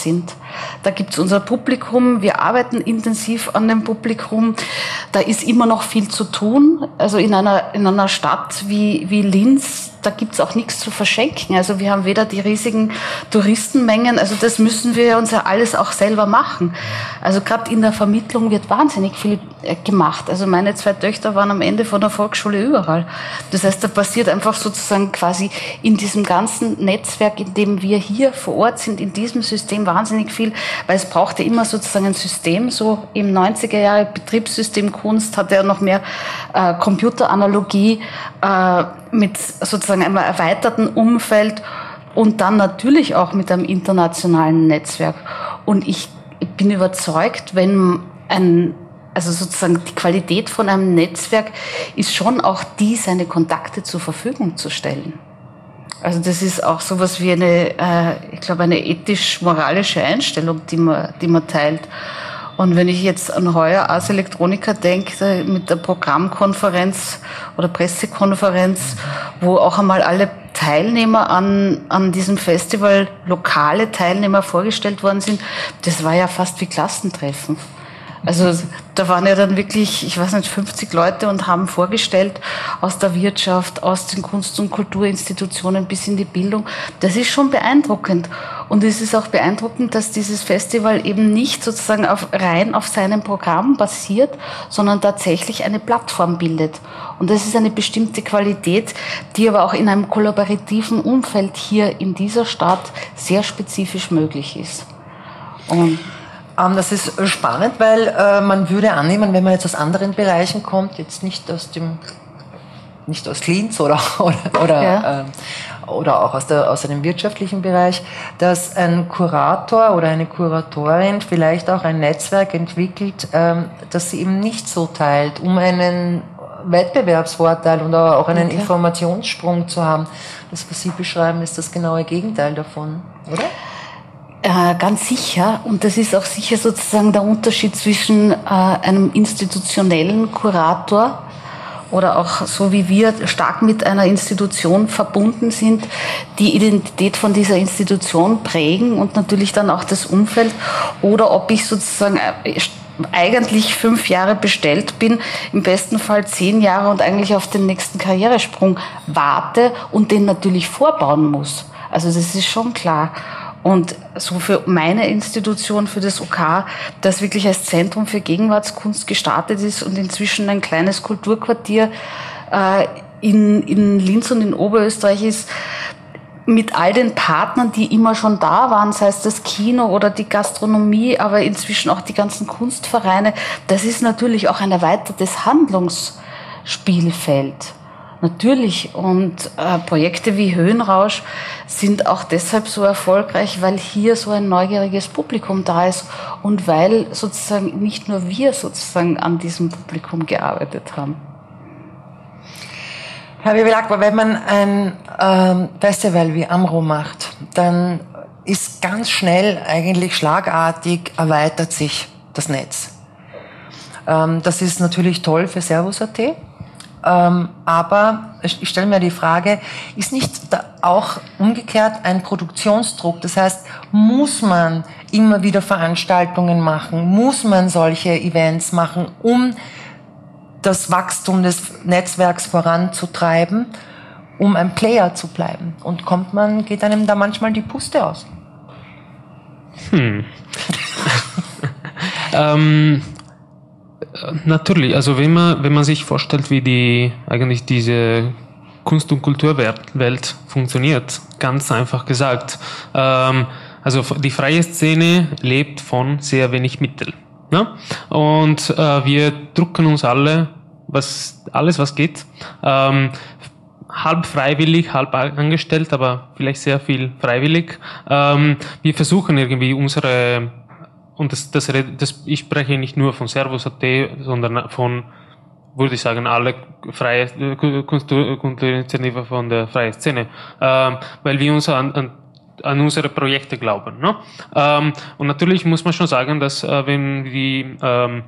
Da gibt's unser Publikum, wir arbeiten intensiv an dem Publikum. Da ist immer noch viel zu tun. Also in einer, in einer Stadt wie, wie Linz, da gibt's auch nichts zu verschenken. Also wir haben weder die riesigen Touristenmengen, also das müssen wir uns ja alles auch selber machen. Also gerade in der Vermittlung wird wahnsinnig viel gemacht. Also meine zwei Töchter waren am Ende von der Volksschule überall. Das heißt, da passiert einfach sozusagen quasi in diesem ganzen Netzwerk, in dem wir hier vor Ort sind, in diesem System wahnsinnig viel, weil es brauchte immer sozusagen ein System, so im neunziger Jahre Betriebssystem Kunst hatte ja noch mehr äh, Computeranalogie äh, mit sozusagen einem erweiterten Umfeld und dann natürlich auch mit einem internationalen Netzwerk. Und ich bin überzeugt, wenn ein Also sozusagen die Qualität von einem Netzwerk ist schon auch die, seine Kontakte zur Verfügung zu stellen. Also das ist auch sowas wie eine, äh, ich glaube, eine ethisch-moralische Einstellung, die man, die man teilt. Und wenn ich jetzt an heuer Ars Electronica denke, mit der Programmkonferenz oder Pressekonferenz, wo auch einmal alle Teilnehmer an, an diesem Festival, lokale Teilnehmer vorgestellt worden sind, das war ja fast wie Klassentreffen. Also da waren ja dann wirklich, ich weiß nicht, fünfzig Leute und haben vorgestellt aus der Wirtschaft, aus den Kunst- und Kulturinstitutionen bis in die Bildung. Das ist schon beeindruckend. Und es ist auch beeindruckend, dass dieses Festival eben nicht sozusagen auf, rein auf seinem Programm basiert, sondern tatsächlich eine Plattform bildet. Und das ist eine bestimmte Qualität, die aber auch in einem kollaborativen Umfeld hier in dieser Stadt sehr spezifisch möglich ist. Und das ist spannend, weil äh, man würde annehmen, wenn man jetzt aus anderen Bereichen kommt, jetzt nicht aus dem, nicht aus Linz oder oder oder, ja. äh, oder auch aus der aus einem wirtschaftlichen Bereich, dass ein Kurator oder eine Kuratorin vielleicht auch ein Netzwerk entwickelt, ähm, das sie eben nicht so teilt, um einen Wettbewerbsvorteil und auch einen okay. Informationssprung zu haben. Das, was Sie beschreiben, ist das genaue Gegenteil davon, oder? Äh, ganz sicher. Und das ist auch sicher sozusagen der Unterschied zwischen äh, einem institutionellen Kurator oder auch so wie wir stark mit einer Institution verbunden sind, die Identität von dieser Institution prägen und natürlich dann auch das Umfeld, oder ob ich sozusagen eigentlich fünf Jahre bestellt bin, im besten Fall zehn Jahre und eigentlich auf den nächsten Karrieresprung warte und den natürlich vorbauen muss. Also das ist schon klar. Und so für meine Institution, für das O K, das wirklich als Zentrum für Gegenwartskunst gestartet ist und inzwischen ein kleines Kulturquartier äh, in, in Linz und in Oberösterreich ist, mit all den Partnern, die immer schon da waren, sei es das Kino oder die Gastronomie, aber inzwischen auch die ganzen Kunstvereine, das ist natürlich auch ein erweitertes Handlungsspielfeld. Natürlich, und äh, Projekte wie Höhenrausch sind auch deshalb so erfolgreich, weil hier so ein neugieriges Publikum da ist und weil sozusagen nicht nur wir sozusagen an diesem Publikum gearbeitet haben. Herr Wiewelak, wenn man ein ähm, Festival wie AMRO macht, dann ist ganz schnell, eigentlich schlagartig, erweitert sich das Netz. Ähm, das ist natürlich toll für Servus Punkt A T. Ähm, aber ich stelle mir die Frage, ist nicht da auch umgekehrt ein Produktionsdruck? Das heißt, muss man immer wieder Veranstaltungen machen? Muss man solche Events machen, um das Wachstum des Netzwerks voranzutreiben, um ein Player zu bleiben? Und kommt man, geht einem da manchmal die Puste aus? Hm. ähm... Natürlich, also wenn man, wenn man sich vorstellt, wie die eigentlich diese Kunst- und Kulturwelt funktioniert, ganz einfach gesagt, ähm, also die freie Szene lebt von sehr wenig Mitteln. Ne? Und äh, wir drucken uns alle, was alles was geht, ähm, halb freiwillig, halb angestellt, aber vielleicht sehr viel freiwillig. Ähm, wir versuchen irgendwie unsere Und das, das, das, ich spreche nicht nur von Servus Punkt A T, sondern von, würde ich sagen, alle freie Kulturinitiativen von der freien Szene, ähm, weil wir uns an, an, an unsere Projekte glauben. Ne? Ähm, und natürlich muss man schon sagen, dass äh, wenn die ähm,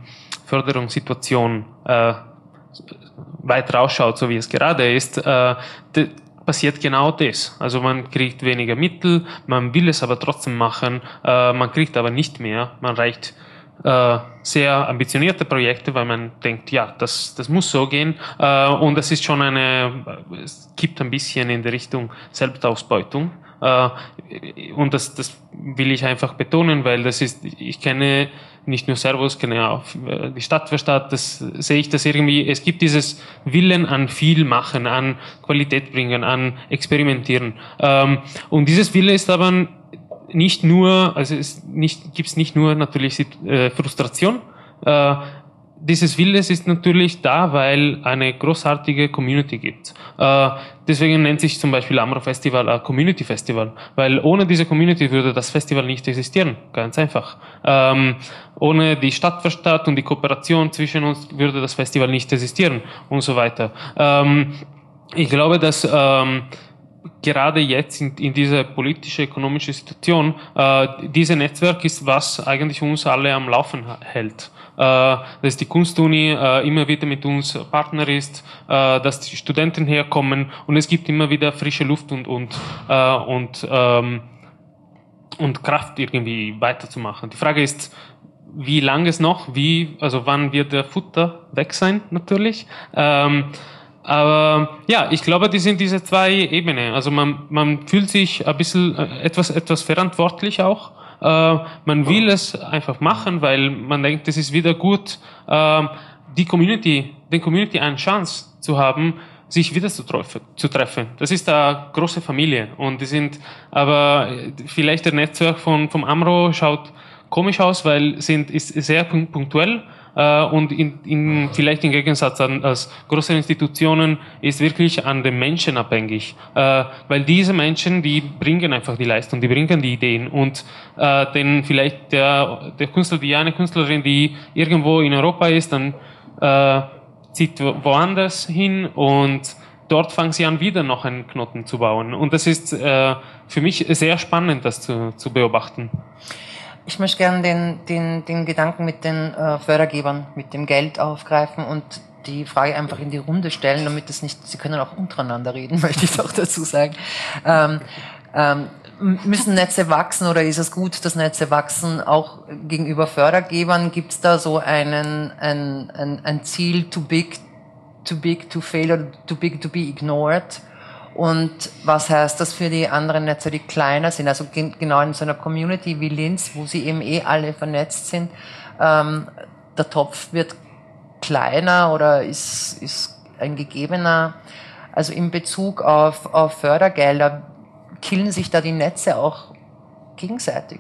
Förderungssituation äh, weiter ausschaut, so wie es gerade ist, äh, de, passiert genau das. Also man kriegt weniger Mittel, man will es aber trotzdem machen, äh, man kriegt aber nicht mehr, man reicht äh, sehr ambitionierte Projekte, weil man denkt, ja, das, das muss so gehen, äh, und das ist schon eine, es gibt ein bisschen in der Richtung Selbstausbeutung, äh, und das, das will ich einfach betonen, weil das ist, ich kenne nicht nur Servus, kenne auch die Stadt für Stadt, das sehe ich, dass irgendwie, es gibt dieses Willen an viel machen, an Qualität bringen, an experimentieren. Ähm, und dieses Wille ist aber nicht nur, also es nicht, gibt's nicht nur natürlich äh, Frustration, äh, dieses Willes ist natürlich da, weil eine großartige Community gibt. Äh, deswegen nennt sich zum Beispiel Amro Festival ein Community Festival, weil ohne diese Community würde das Festival nicht existieren, ganz einfach. Ähm, ohne die Stadt für Stadt und die Kooperation zwischen uns würde das Festival nicht existieren und so weiter. Ähm, ich glaube, dass ähm, gerade jetzt in, in dieser politische, ökonomische Situation, äh, dieses Netzwerk ist, was eigentlich uns alle am Laufen hält. Äh, dass die Kunstuni äh, immer wieder mit uns Partner ist, äh, dass die Studenten herkommen und es gibt immer wieder frische Luft und, und, äh, und, ähm, und Kraft irgendwie weiterzumachen. Die Frage ist, wie lange es noch, wie, also wann wird der Futter weg sein, natürlich. Ähm, Aber ja, ich glaube, die sind diese zwei Ebenen. Also man, man fühlt sich ein bisschen äh, etwas, etwas verantwortlich auch. Äh, man will es einfach machen, weil man denkt, es ist wieder gut, äh, die Community, den Community eine Chance zu haben, sich wieder zu treffen, zu treffen. Das ist eine große Familie und die sind, aber vielleicht der Netzwerk von, vom Amro schaut komisch aus, weil sind, ist sehr punktuell. Uh, und in, in, vielleicht im Gegensatz an als große Institutionen ist wirklich an den Menschen abhängig, uh, weil diese Menschen, die bringen einfach die Leistung, die bringen die Ideen und uh, denn vielleicht der, der Künstler, die eine Künstlerin, die irgendwo in Europa ist, dann uh, zieht woanders hin und dort fangen sie an, wieder noch einen Knoten zu bauen und das ist uh, für mich sehr spannend, das zu, zu beobachten. Ich möchte gerne den, den, den Gedanken mit den äh, Fördergebern, mit dem Geld aufgreifen und die Frage einfach in die Runde stellen, damit es nicht, Sie können auch untereinander reden, möchte ich doch dazu sagen. Ähm, ähm, müssen Netze wachsen oder ist es gut, dass Netze wachsen, auch gegenüber Fördergebern? Gibt es da so einen, ein, ein, ein Ziel, too big, too big to fail oder too big to be ignored? Und was heißt das für die anderen Netze, die kleiner sind? Also genau in so einer Community wie Linz, wo sie eben eh alle vernetzt sind, ähm, der Topf wird kleiner oder ist, ist ein gegebener. Also in Bezug auf, auf Fördergelder killen sich da die Netze auch gegenseitig.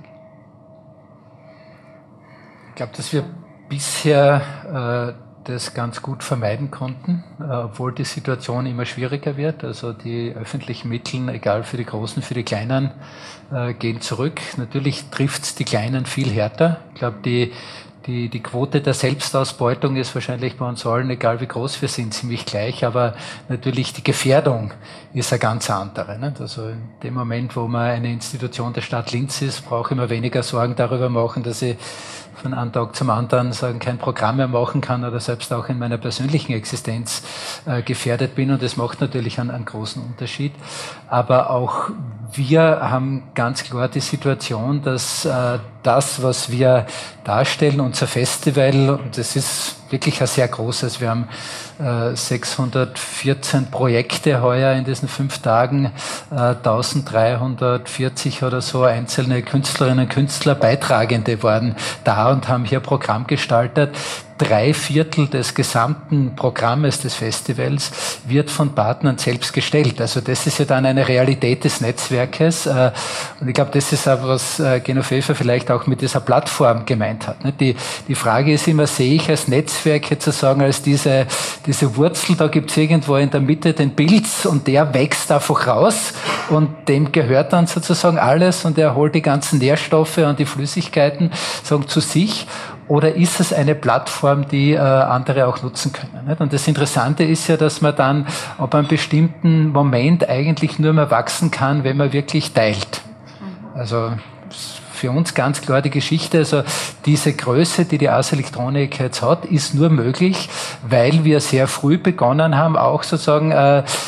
Ich glaube, dass wir bisher äh, das ganz gut vermeiden konnten, obwohl die Situation immer schwieriger wird. Also die öffentlichen Mittel, egal für die Großen, für die Kleinen, gehen zurück. Natürlich trifft es die Kleinen viel härter. Ich glaube, die, die, die Quote der Selbstausbeutung ist wahrscheinlich bei uns allen, egal wie groß wir sind, ziemlich gleich. Aber natürlich die Gefährdung ist eine ganz andere. Nicht? Also in dem Moment, wo man eine Institution der Stadt Linz ist, brauche ich mir weniger Sorgen darüber machen, dass ich von einem Tag zum anderen sagen, kein Programm mehr machen kann oder selbst auch in meiner persönlichen Existenz äh, gefährdet bin. Und das macht natürlich einen, einen großen Unterschied. Aber auch wir haben ganz klar die Situation, dass äh, das, was wir darstellen, unser Festival, und das ist wirklich ein sehr großes, wir haben äh, sechshundertvierzehn Projekte heuer in diesen fünf Tagen, äh, eintausenddreihundertvierzig oder so einzelne Künstlerinnen und Künstler, Beitragende waren da und haben hier Programm gestaltet. Drei Viertel des gesamten Programmes des Festivals wird von Partnern selbst gestellt. Also das ist ja dann eine Realität des Netzwerkes. Und ich glaube, das ist auch, was Genoveva vielleicht auch mit dieser Plattform gemeint hat. Die, die Frage ist immer, sehe ich als Netzwerk jetzt sozusagen als diese, diese Wurzel, da gibt es irgendwo in der Mitte den Pilz und der wächst einfach raus und dem gehört dann sozusagen alles und er holt die ganzen Nährstoffe und die Flüssigkeiten sagen, zu sich. Oder ist es eine Plattform, die äh, andere auch nutzen können? Nicht? Und das Interessante ist ja, dass man dann ab einem bestimmten Moment eigentlich nur mehr wachsen kann, wenn man wirklich teilt. Also für uns ganz klar die Geschichte, also diese Größe, die die Ars Electronica jetzt hat, ist nur möglich, weil wir sehr früh begonnen haben, auch sozusagen äh,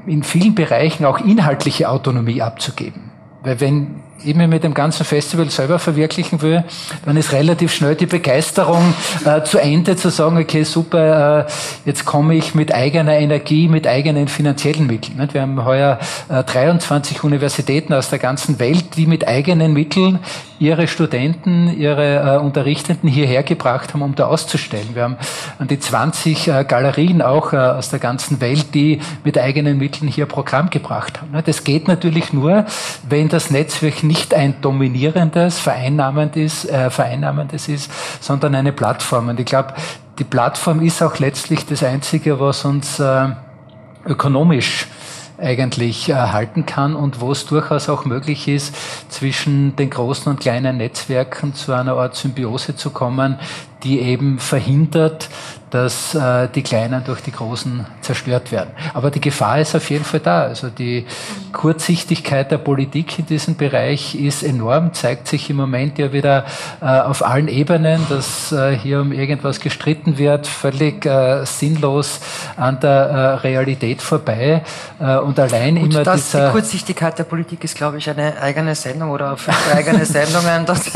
in vielen Bereichen auch inhaltliche Autonomie abzugeben. Weil wenn ich mich mit dem ganzen Festival selber verwirklichen will, dann ist relativ schnell die Begeisterung äh, zu Ende, zu sagen, okay, super, äh, jetzt komme ich mit eigener Energie, mit eigenen finanziellen Mitteln. Nicht? Wir haben heuer äh, dreiundzwanzig Universitäten aus der ganzen Welt, die mit eigenen Mitteln ihre Studenten, ihre äh, Unterrichtenden hierher gebracht haben, um da auszustellen. Wir haben an die zwanzig äh, Galerien auch äh, aus der ganzen Welt, die mit eigenen Mitteln hier Programm gebracht haben. Das geht natürlich nur, wenn das Netzwerk nicht ein dominierendes, vereinnahmendes, äh, vereinnahmendes ist, sondern eine Plattform. Und ich glaube, die Plattform ist auch letztlich das Einzige, was uns äh, ökonomisch eigentlich erhalten kann und wo es durchaus auch möglich ist, zwischen den großen und kleinen Netzwerken zu einer Art Symbiose zu kommen, die eben verhindert, dass äh, die Kleinen durch die Großen zerstört werden. Aber die Gefahr ist auf jeden Fall da. Also die Kurzsichtigkeit der Politik in diesem Bereich ist enorm, zeigt sich im Moment ja wieder äh, auf allen Ebenen, dass äh, hier um irgendwas gestritten wird, völlig äh, sinnlos an der äh, Realität vorbei. Äh, und allein Gut, immer das, dieser... Die Kurzsichtigkeit der Politik ist, glaube ich, eine eigene Sendung oder fünf eigene Sendungen. Das,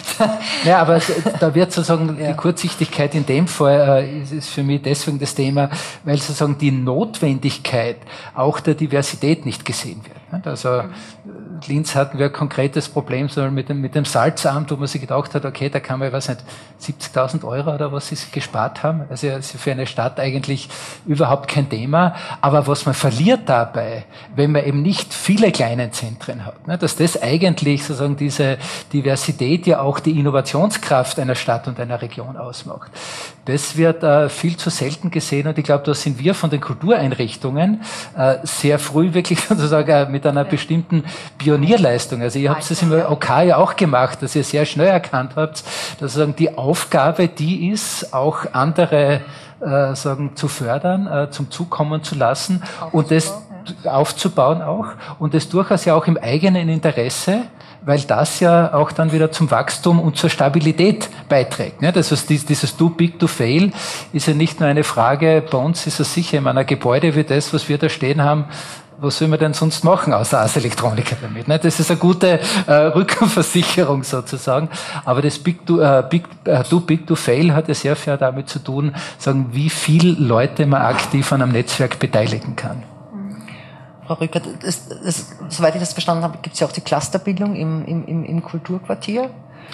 ja, aber da wird sozusagen ja. die Kurzsichtigkeit in dem Fall äh, ist, ist für mich deswegen das Thema, weil sozusagen die Notwendigkeit auch der Diversität nicht gesehen wird. Also Linz hatten wir ein konkretes Problem so mit dem, mit dem Salzamt, wo man sich gedacht hat, okay, da kann man, ich weiß nicht, siebzigtausend Euro oder was sie gespart haben. Also für eine Stadt eigentlich überhaupt kein Thema. Aber was man verliert dabei, wenn man eben nicht viele kleine Zentren hat, ne, dass das eigentlich sozusagen diese Diversität ja auch die Innovationskraft einer Stadt und einer Region ausmacht. Das wird äh, viel zu selten gesehen und ich glaube, da sind wir von den Kultureinrichtungen äh, sehr früh wirklich sozusagen äh, mit einer bestimmten Pionierleistung. Also ihr habt das im O K ja auch gemacht, dass ihr sehr schnell erkannt habt, dass sozusagen die Aufgabe, die ist, auch andere äh, sagen, zu fördern, äh, zum Zug kommen zu lassen und das aufzubauen auch und das durchaus ja auch im eigenen Interesse, weil das ja auch dann wieder zum Wachstum und zur Stabilität beiträgt. Also dieses Too Big to Fail ist ja nicht nur eine Frage, bei uns ist es sicher in einem Gebäude wie das, was wir da stehen haben, was soll man denn sonst machen außer als Elektroniker damit? Das ist eine gute äh, Rückversicherung sozusagen. Aber das Big to, äh, Big, äh, Too Big to Fail hat ja sehr viel damit zu tun, sagen, wie viel Leute man aktiv an einem Netzwerk beteiligen kann. Frau Rückert, das, das, soweit ich das verstanden habe, gibt es ja auch die Clusterbildung im, im, im Kulturquartier.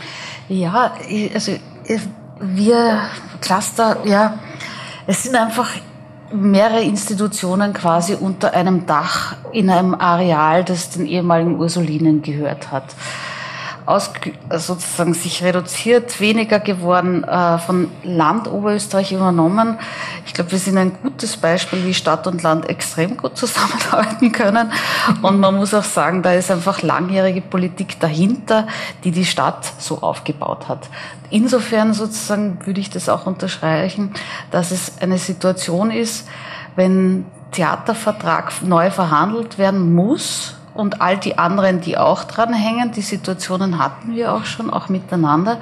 Ja, also wir Cluster, ja, es sind einfach mehrere Institutionen quasi unter einem Dach in einem Areal, das den ehemaligen Ursulinen gehört hat. Aus, sozusagen sich reduziert, weniger geworden, äh, von Land Oberösterreich übernommen. Ich glaube, wir sind ein gutes Beispiel, wie Stadt und Land extrem gut zusammenarbeiten können. Und man muss auch sagen, da ist einfach langjährige Politik dahinter, die die Stadt so aufgebaut hat. Insofern sozusagen würde ich das auch unterstreichen, dass es eine Situation ist, wenn Theatervertrag neu verhandelt werden muss, und all die anderen, die auch dranhängen, die Situationen hatten wir auch schon, auch miteinander.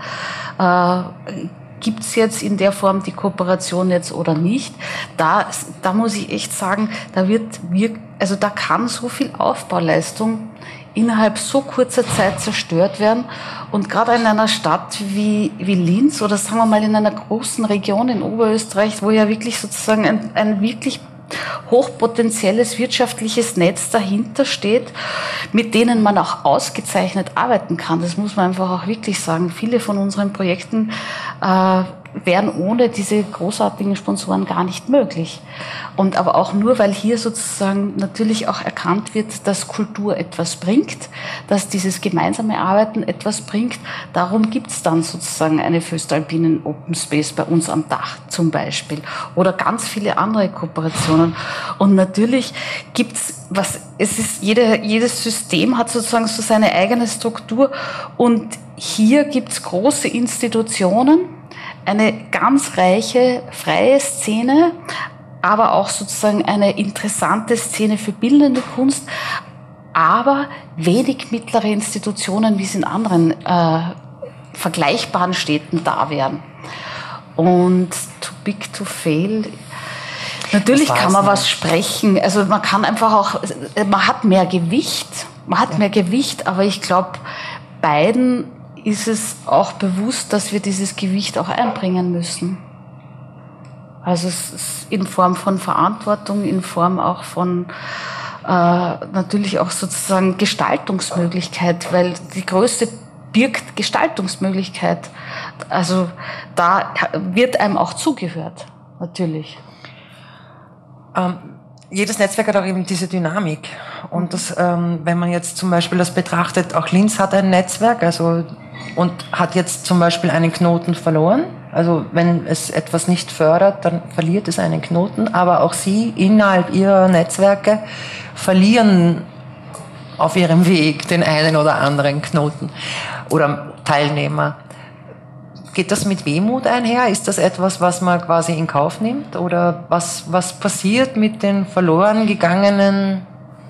Äh, Gibt es jetzt in der Form die Kooperation jetzt oder nicht? Da, da muss ich echt sagen, da wird wir, also da kann so viel Aufbauleistung innerhalb so kurzer Zeit zerstört werden. Und gerade in einer Stadt wie, wie Linz oder sagen wir mal in einer großen Region in Oberösterreich, wo ja wirklich sozusagen ein, ein wirklich hochpotenzielles wirtschaftliches Netz dahinter steht, mit denen man auch ausgezeichnet arbeiten kann. Das muss man einfach auch wirklich sagen. Viele von unseren Projekten äh, wären ohne diese großartigen Sponsoren gar nicht möglich. Und aber auch nur, weil hier sozusagen natürlich auch erkannt wird, dass Kultur etwas bringt, dass dieses gemeinsame Arbeiten etwas bringt. Darum gibt's dann sozusagen eine Föstalpinen Open Space bei uns am Dach zum Beispiel oder ganz viele andere Kooperationen. Und natürlich gibt's was, es ist jede, jedes System hat sozusagen so seine eigene Struktur und hier gibt's große Institutionen, eine ganz reiche, freie Szene, aber auch sozusagen eine interessante Szene für bildende Kunst, aber wenig mittlere Institutionen, wie es in anderen äh, vergleichbaren Städten da wären. Und too big to fail, Natürlich was kann man noch? was sprechen. Also man kann einfach auch, man hat mehr Gewicht, man hat ja. mehr Gewicht, aber ich glaube, beiden ist es auch bewusst, dass wir dieses Gewicht auch einbringen müssen. Also es ist in Form von Verantwortung, in Form auch von äh, natürlich auch sozusagen Gestaltungsmöglichkeit, weil die Größe birgt Gestaltungsmöglichkeit. Also da wird einem auch zugehört, natürlich. Ähm, jedes Netzwerk hat auch eben diese Dynamik. Und das, ähm, wenn man jetzt zum Beispiel das betrachtet, auch Linz hat ein Netzwerk, also und hat jetzt zum Beispiel einen Knoten verloren. Also wenn es etwas nicht fördert, dann verliert es einen Knoten. Aber auch Sie innerhalb Ihrer Netzwerke verlieren auf Ihrem Weg den einen oder anderen Knoten oder Teilnehmer. Geht das mit Wehmut einher? Ist das etwas, was man quasi in Kauf nimmt? Oder was, was passiert mit den verloren gegangenen?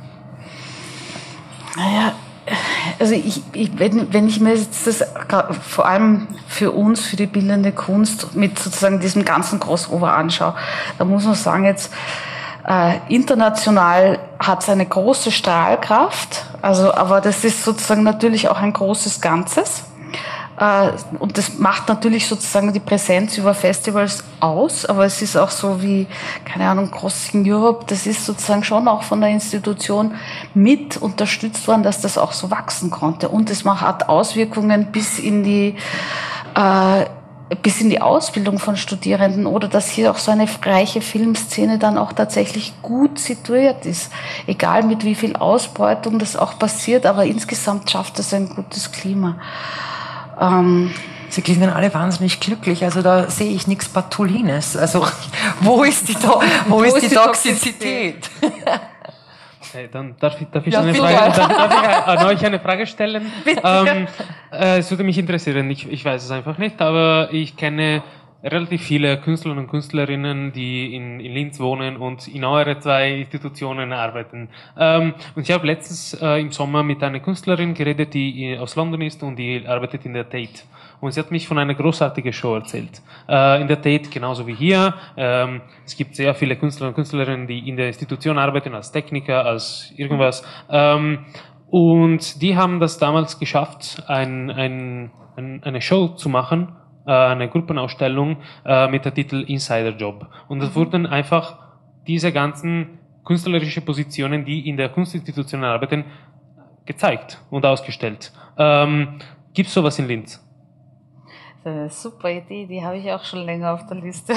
Naja, also ich, ich, wenn, wenn ich mir jetzt das vor allem für uns, für die bildende Kunst mit sozusagen diesem ganzen Crossover anschaue, da muss man sagen, jetzt äh, international hat es eine große Strahlkraft, also aber das ist sozusagen natürlich auch ein großes Ganzes. Und das macht natürlich sozusagen die Präsenz über Festivals aus, aber es ist auch so wie, keine Ahnung, Crossing Europe, das ist sozusagen schon auch von der Institution mit unterstützt worden, dass das auch so wachsen konnte. Und es hat Auswirkungen bis in die, äh, bis in die Ausbildung von Studierenden oder dass hier auch so eine reiche Filmszene dann auch tatsächlich gut situiert ist. Egal mit wie viel Ausbeutung das auch passiert, aber insgesamt schafft es ein gutes Klima. Sie klingen alle wahnsinnig glücklich, also da sehe ich nichts Patulines. Also wo ist die, Do- wo wo ist die, die Toxizität? Okay, dann darf ich, darf ich, ja, eine Frage, dann darf ich an euch eine Frage stellen. Ähm, äh, es würde mich interessieren, ich, ich weiß es einfach nicht, aber ich kenne relativ viele Künstler und Künstlerinnen, die in, in Linz wohnen und in eure zwei Institutionen arbeiten. Ähm, und ich habe letztens äh, im Sommer mit einer Künstlerin geredet, die aus London ist und die arbeitet in der Tate. Und sie hat mich von einer großartigen Show erzählt. Äh, in der Tate, genauso wie hier. Ähm, es gibt sehr viele Künstler und Künstlerinnen, die in der Institution arbeiten, als Techniker, als irgendwas. Ähm, und die haben das damals geschafft, ein, ein, ein, eine Show zu machen, eine Gruppenausstellung äh, mit dem Titel Insider Job. Und es wurden einfach diese ganzen künstlerischen Positionen, die in der Kunstinstitution arbeiten, gezeigt und ausgestellt. Ähm, Gibt es sowas in Linz? Das ist eine super Idee, die habe ich auch schon länger auf der Liste.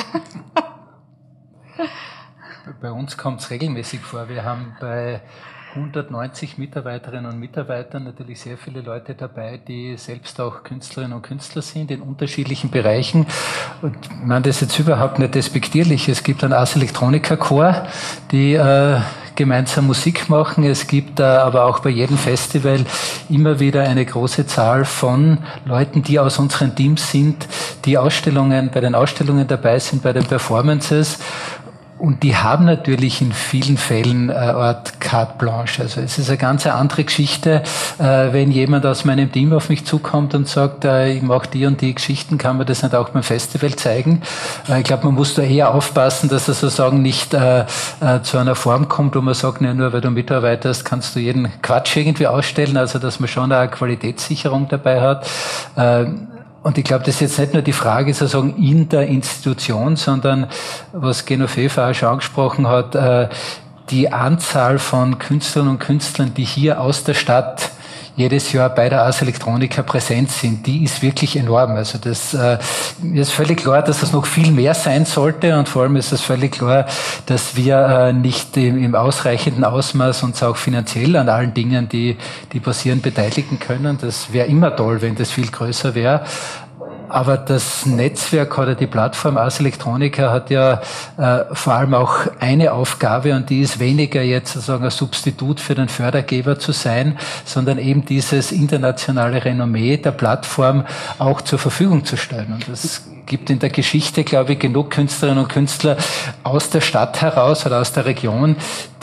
Bei uns kommt es regelmäßig vor. Wir haben bei hundertneunzig Mitarbeiterinnen und Mitarbeitern natürlich sehr viele Leute dabei, die selbst auch Künstlerinnen und Künstler sind in unterschiedlichen Bereichen. Und ich meine das jetzt überhaupt nicht despektierlich. Es gibt einen Ars Electronica Chor, die äh, gemeinsam Musik machen. Es gibt äh, aber auch bei jedem Festival immer wieder eine große Zahl von Leuten, die aus unseren Teams sind, die Ausstellungen, bei den Ausstellungen dabei sind, bei den Performances. Und die haben natürlich in vielen Fällen eine Art carte blanche. Also es ist eine ganz andere Geschichte, wenn jemand aus meinem Team auf mich zukommt und sagt, ich mache die und die Geschichten, kann man das nicht auch beim Festival zeigen? Ich glaube, man muss da eher aufpassen, dass er sozusagen nicht zu einer Form kommt, wo man sagt, ja, nur weil du mitarbeitest, kannst du jeden Quatsch irgendwie ausstellen. Also dass man schon eine Qualitätssicherung dabei hat. Und ich glaube, das ist jetzt nicht nur die Frage sozusagen in der Institution, sondern was Genoveva auch schon angesprochen hat, äh, die Anzahl von Künstlern und Künstlern, die hier aus der Stadt jedes Jahr bei der Ars Electronica präsent sind, die ist wirklich enorm. Also das äh, mir ist völlig klar, dass das noch viel mehr sein sollte und vor allem ist es völlig klar, dass wir äh, nicht im, im ausreichenden Ausmaß uns auch finanziell an allen Dingen, die die passieren, beteiligen können. Das wäre immer toll, wenn das viel größer wäre. Aber das Netzwerk oder die Plattform Ars Electronica hat ja äh, vor allem auch eine Aufgabe und die ist weniger jetzt sozusagen ein Substitut für den Fördergeber zu sein, sondern eben dieses internationale Renommee der Plattform auch zur Verfügung zu stellen. Und das gibt in der Geschichte, glaube ich, genug Künstlerinnen und Künstler aus der Stadt heraus oder aus der Region,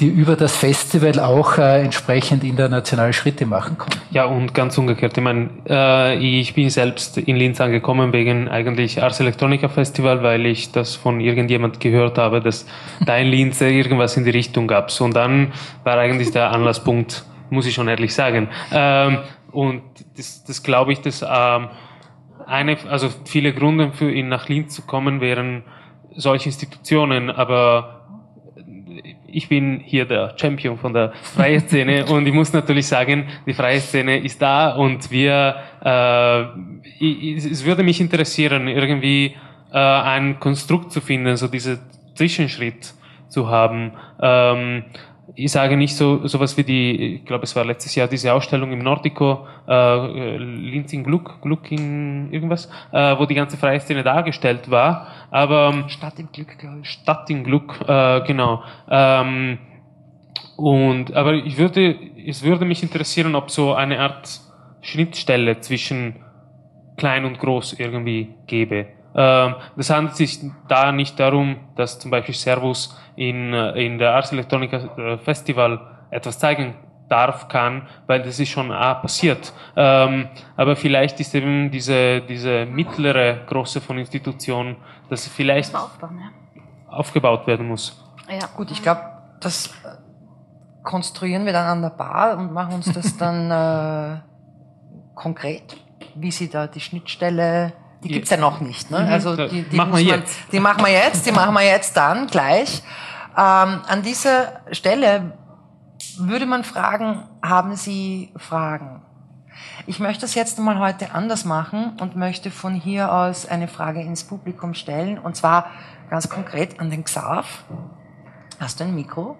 die über das Festival auch äh, entsprechend internationale Schritte machen konnten. Ja, und ganz umgekehrt. Ich meine, äh, ich bin selbst in Linz angekommen wegen eigentlich Ars Electronica Festival, weil ich das von irgendjemand gehört habe, dass da in Linz irgendwas in die Richtung gab. Und dann war eigentlich der Anlasspunkt, muss ich schon ehrlich sagen. Ähm, und das, das glaube ich, dass ähm, eine, also viele Gründe für ihn nach Linz zu kommen wären solche Institutionen, aber ich bin hier der Champion von der freien Szene und ich muss natürlich sagen, die freie Szene ist da und wir, äh, ich, es würde mich interessieren, irgendwie äh, ein Konstrukt zu finden, so diesen Zwischenschritt zu haben. Ähm, ich sage nicht so sowas wie die, ich glaube es war letztes Jahr diese Ausstellung im Nordico, äh, Linz in Gluck, Gluck in irgendwas, äh, wo die ganze freie Szene dargestellt war, aber Stadt im Glück, glaube ich. Stadt in Gluck, äh, genau. Ähm, und aber ich würde, es würde mich interessieren, ob so eine Art Schnittstelle zwischen klein und groß irgendwie gäbe. Ähm, das handelt sich da nicht darum, dass zum Beispiel Servus in, in der Ars Electronica Festival etwas zeigen darf, kann, weil das ist schon ah, passiert. Ähm, aber vielleicht ist eben diese, diese mittlere Größe von Institutionen, dass vielleicht aufbauen, ja. aufgebaut werden muss. Ja, gut, ich glaube, das konstruieren wir dann an der Bar und machen uns das dann äh, konkret, wie sie da die Schnittstelle, die gibt's ja noch nicht, ne? Also die, die, machen wir man, jetzt. die machen wir jetzt, die machen wir jetzt dann gleich. Ähm, an dieser Stelle würde man fragen, haben Sie Fragen? Ich möchte es jetzt mal heute anders machen und möchte von hier aus eine Frage ins Publikum stellen, und zwar ganz konkret an den Xav. Hast du ein Mikro?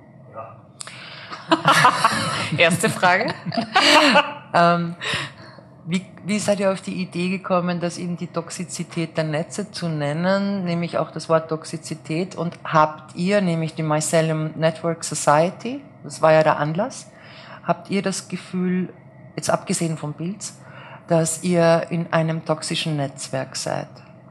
Ja. Erste Frage. ähm, wie, wie seid ihr auf die Idee gekommen, das eben die Toxizität der Netze zu nennen, nämlich auch das Wort Toxizität, und habt ihr, nämlich die Mycelium Network Society, das war ja der Anlass, habt ihr das Gefühl, jetzt abgesehen vom Bild, dass ihr in einem toxischen Netzwerk seid?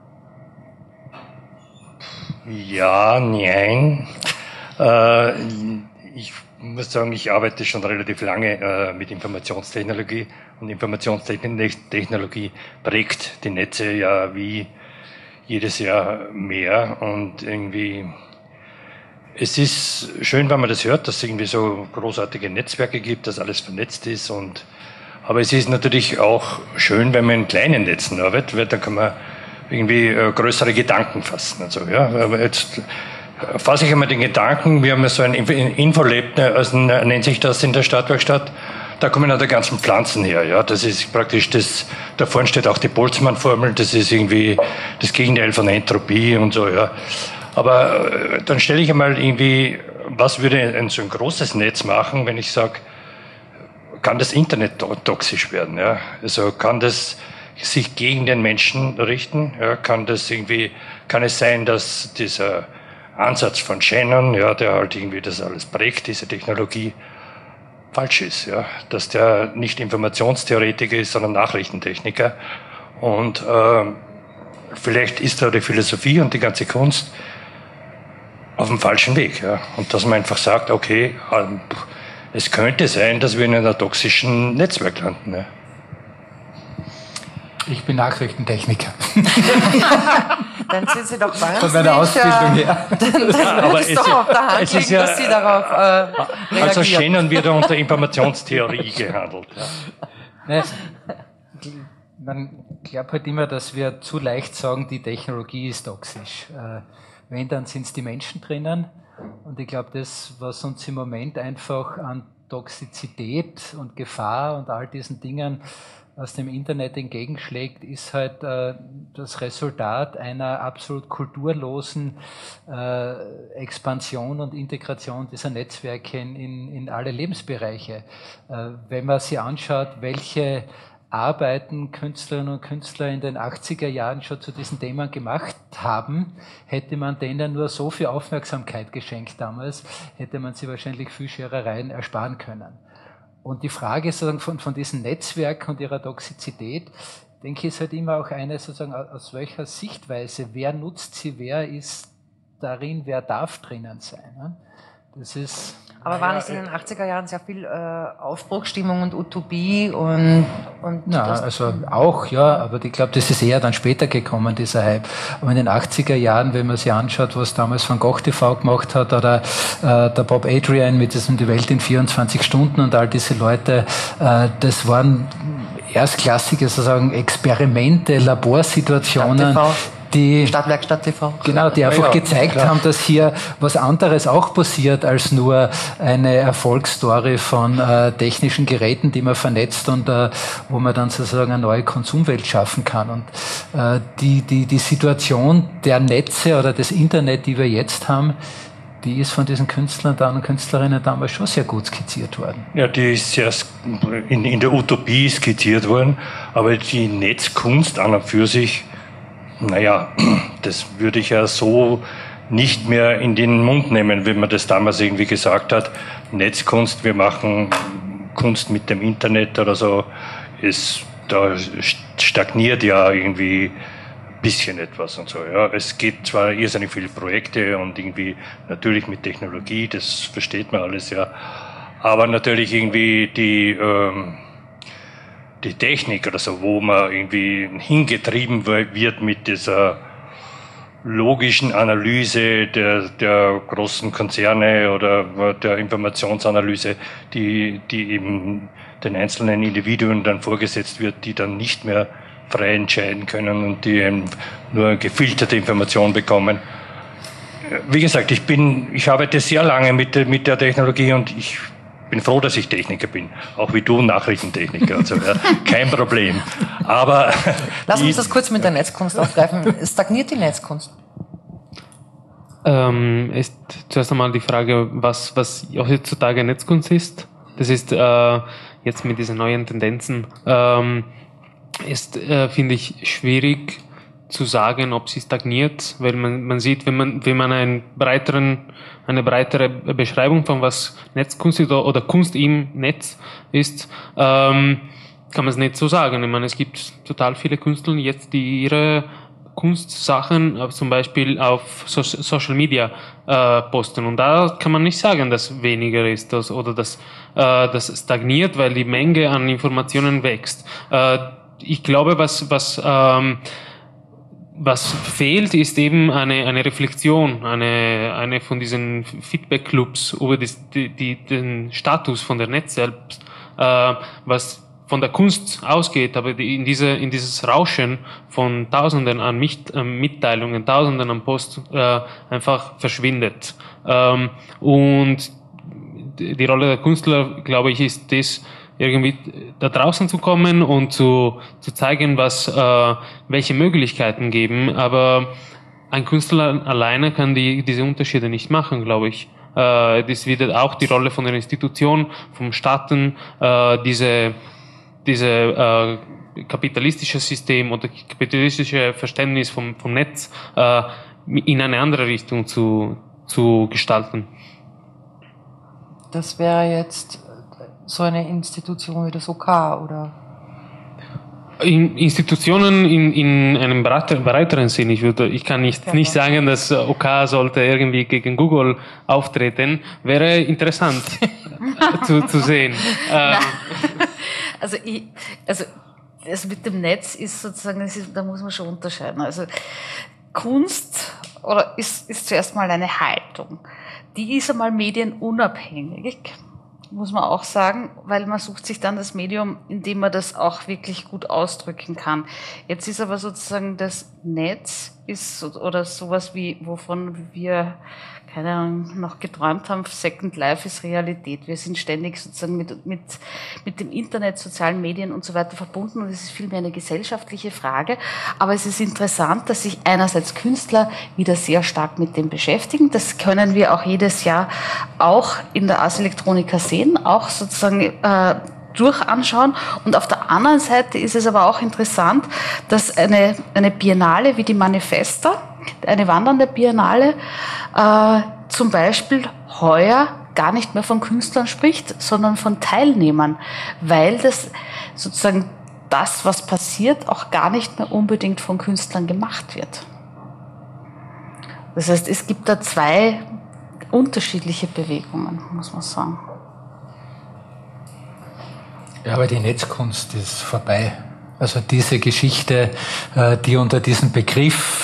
Ja, nein. Äh, ich muss sagen, ich arbeite schon relativ lange äh, mit Informationstechnologie, und Informationstechnologie prägt die Netze ja wie jedes Jahr mehr, und irgendwie es ist schön, wenn man das hört, dass es irgendwie so großartige Netzwerke gibt, dass alles vernetzt ist, und aber es ist natürlich auch schön, wenn man in kleinen Netzen arbeitet, weil da kann man irgendwie äh, größere Gedanken fassen. Also, ja, aber jetzt fasse ich einmal den Gedanken, wir haben ja so ein Infolab, also nennt sich das in der Stadtwerkstatt, da kommen ja die ganzen Pflanzen her, ja, das ist praktisch das, da vorne steht auch die Boltzmann-Formel, das ist irgendwie das Gegenteil von Entropie und so, ja. Aber äh, dann stelle ich einmal irgendwie, was würde ein so ein großes Netz machen, wenn ich sage, kann das Internet to toxisch werden, ja, also kann das sich gegen den Menschen richten, ja, kann das irgendwie, kann es sein, dass dieser Ansatz von Shannon, ja, der halt irgendwie das alles prägt, diese Technologie, falsch ist, ja, dass der nicht Informationstheoretiker ist, sondern Nachrichtentechniker, und äh, vielleicht ist da die Philosophie und die ganze Kunst auf dem falschen Weg, ja, und dass man einfach sagt, okay, ähm, es könnte sein, dass wir in einem toxischen Netzwerk landen, ja. Ich bin Nachrichtentechniker. Dann sind Sie doch wahnsinnig. Von meiner Ausbildung her. Dann, dann Ja, aber es es doch ist- auf der Hand es ist liegen, ja- dass Sie darauf äh, reagieren. Also Shannon wird unter Informationstheorie gehandelt, ja. Ne, man glaubt halt immer, dass wir zu leicht sagen, die Technologie ist toxisch. Äh, wenn, dann sind es die Menschen drinnen. Und ich glaube, das, was uns im Moment einfach an Toxizität und Gefahr und all diesen Dingen aus dem Internet entgegenschlägt, ist halt äh, das Resultat einer absolut kulturlosen äh, Expansion und Integration dieser Netzwerke in, in, in alle Lebensbereiche. Äh, wenn man sich anschaut, welche Arbeiten Künstlerinnen und Künstler in den achtziger Jahren schon zu diesen Themen gemacht haben, hätte man denen nur so viel Aufmerksamkeit geschenkt damals, hätte man sie wahrscheinlich viel Scherereien ersparen können. Und die Frage sozusagen von, von diesen Netzwerken und ihrer Toxizität, denke ich, ist halt immer auch eine sozusagen aus welcher Sichtweise, wer nutzt sie, wer ist darin, wer darf drinnen sein. Ne? Das ist Aber war nicht in den achtziger Jahren sehr viel äh, Aufbruchsstimmung und Utopie und, und ja, also auch, ja, aber ich glaube, das ist eher dann später gekommen, dieser Hype. Aber in den achtziger Jahren, wenn man sich anschaut, was damals Van Gogh T V gemacht hat, oder äh, der Bob Adrian mit diesem Die Welt in vierundzwanzig Stunden und all diese Leute, äh, das waren erstklassige sozusagen Experimente, Laborsituationen, die Stadtwerkstatt T V. Genau, die einfach ja, gezeigt klar. haben, dass hier was anderes auch passiert als nur eine Erfolgsstory von äh, technischen Geräten, die man vernetzt und äh, wo man dann sozusagen eine neue Konsumwelt schaffen kann. Und äh, die, die, die Situation der Netze oder des Internet, die wir jetzt haben, die ist von diesen Künstlern und Künstlerinnen damals schon sehr gut skizziert worden. Ja, die ist sehr in, in der Utopie skizziert worden, aber die Netzkunst an und für sich, naja, das würde ich ja so nicht mehr in den Mund nehmen, wenn man das damals irgendwie gesagt hat. Netzkunst, wir machen Kunst mit dem Internet oder so, ist, da stagniert ja irgendwie ein bisschen etwas und so. Ja. Es gibt zwar irrsinnig viele Projekte und irgendwie natürlich mit Technologie, das versteht man alles ja, aber natürlich irgendwie die... Ähm, die Technik oder so, wo man irgendwie hingetrieben wird mit dieser logischen Analyse der, der großen Konzerne oder der Informationsanalyse, die, die eben den einzelnen Individuen dann vorgesetzt wird, die dann nicht mehr frei entscheiden können und die eben nur gefilterte Information bekommen. Wie gesagt, ich bin, ich arbeite sehr lange mit, mit der Technologie und ich Ich bin froh, dass ich Techniker bin, auch wie du Nachrichtentechniker, also ja, kein Problem. Aber lass uns das kurz mit der Netzkunst aufgreifen. Stagniert die Netzkunst? Ähm, ist zuerst einmal die Frage, was was heutzutage Netzkunst ist. Das ist äh, jetzt mit diesen neuen Tendenzen ähm, ist äh, finde ich schwierig zu sagen, ob sie stagniert, weil man man sieht, wenn man wenn man einen breiteren eine breitere Beschreibung von was Netzkunst ist oder, oder Kunst im Netz ist, ähm, kann man es nicht so sagen. Ich meine, es gibt total viele Künstler jetzt, die ihre Kunstsachen äh, zum Beispiel auf so Social Media äh, posten und da kann man nicht sagen, dass weniger ist dass, oder dass äh, das stagniert, weil die Menge an Informationen wächst. Äh, ich glaube, was was ähm, Was fehlt, ist eben eine, eine Reflexion, eine, eine von diesen Feedback-Clubs über die, die, den Status von der Netz selbst, äh, was von der Kunst ausgeht, aber die, in, diese, in dieses Rauschen von Tausenden an Mit, äh, Mitteilungen, Tausenden an Post äh, einfach verschwindet. Ähm, und die Rolle der Künstler, glaube ich, ist das, irgendwie da draußen zu kommen und zu, zu zeigen, was, äh, welche Möglichkeiten geben. Aber ein Künstler alleine kann die, diese Unterschiede nicht machen, glaube ich. Äh, das wird auch die Rolle von der Institution, vom Staaten, äh, diese, diese äh, kapitalistische System oder kapitalistische Verständnis vom, vom Netz äh, in eine andere Richtung zu, zu gestalten. Das wäre jetzt so eine Institution wie das O K, oder? In Institutionen in, in einem breiteren, breiteren Sinn. Ich würde, ich kann nicht, ja, nicht sagen, dass O K sollte irgendwie gegen Google auftreten. Wäre interessant zu, zu sehen. Also, ich, also, also mit dem Netz ist sozusagen, das ist, da muss man schon unterscheiden. Also, Kunst oder ist, ist zuerst mal eine Haltung. Die ist einmal medienunabhängig, muss man auch sagen, weil man sucht sich dann das Medium, in dem man das auch wirklich gut ausdrücken kann. Jetzt ist aber sozusagen das Netz ist oder sowas wie, wovon wir, keine Ahnung, noch geträumt haben, Second Life ist Realität. Wir sind ständig sozusagen mit, mit, mit dem Internet, sozialen Medien und so weiter verbunden und es ist vielmehr eine gesellschaftliche Frage. Aber es ist interessant, dass sich einerseits Künstler wieder sehr stark mit dem beschäftigen. Das können wir auch jedes Jahr auch in der Ars Electronica sehen, auch sozusagen äh, durch anschauen. Und auf der anderen Seite ist es aber auch interessant, dass eine, eine Biennale wie die Manifesta, eine wandernde Biennale, äh, zum Beispiel heuer gar nicht mehr von Künstlern spricht, sondern von Teilnehmern, weil das sozusagen das, was passiert, auch gar nicht mehr unbedingt von Künstlern gemacht wird. Das heißt, es gibt da zwei unterschiedliche Bewegungen, muss man sagen. Ja, aber die Netzkunst ist vorbei. Also diese Geschichte, die unter diesem Begriff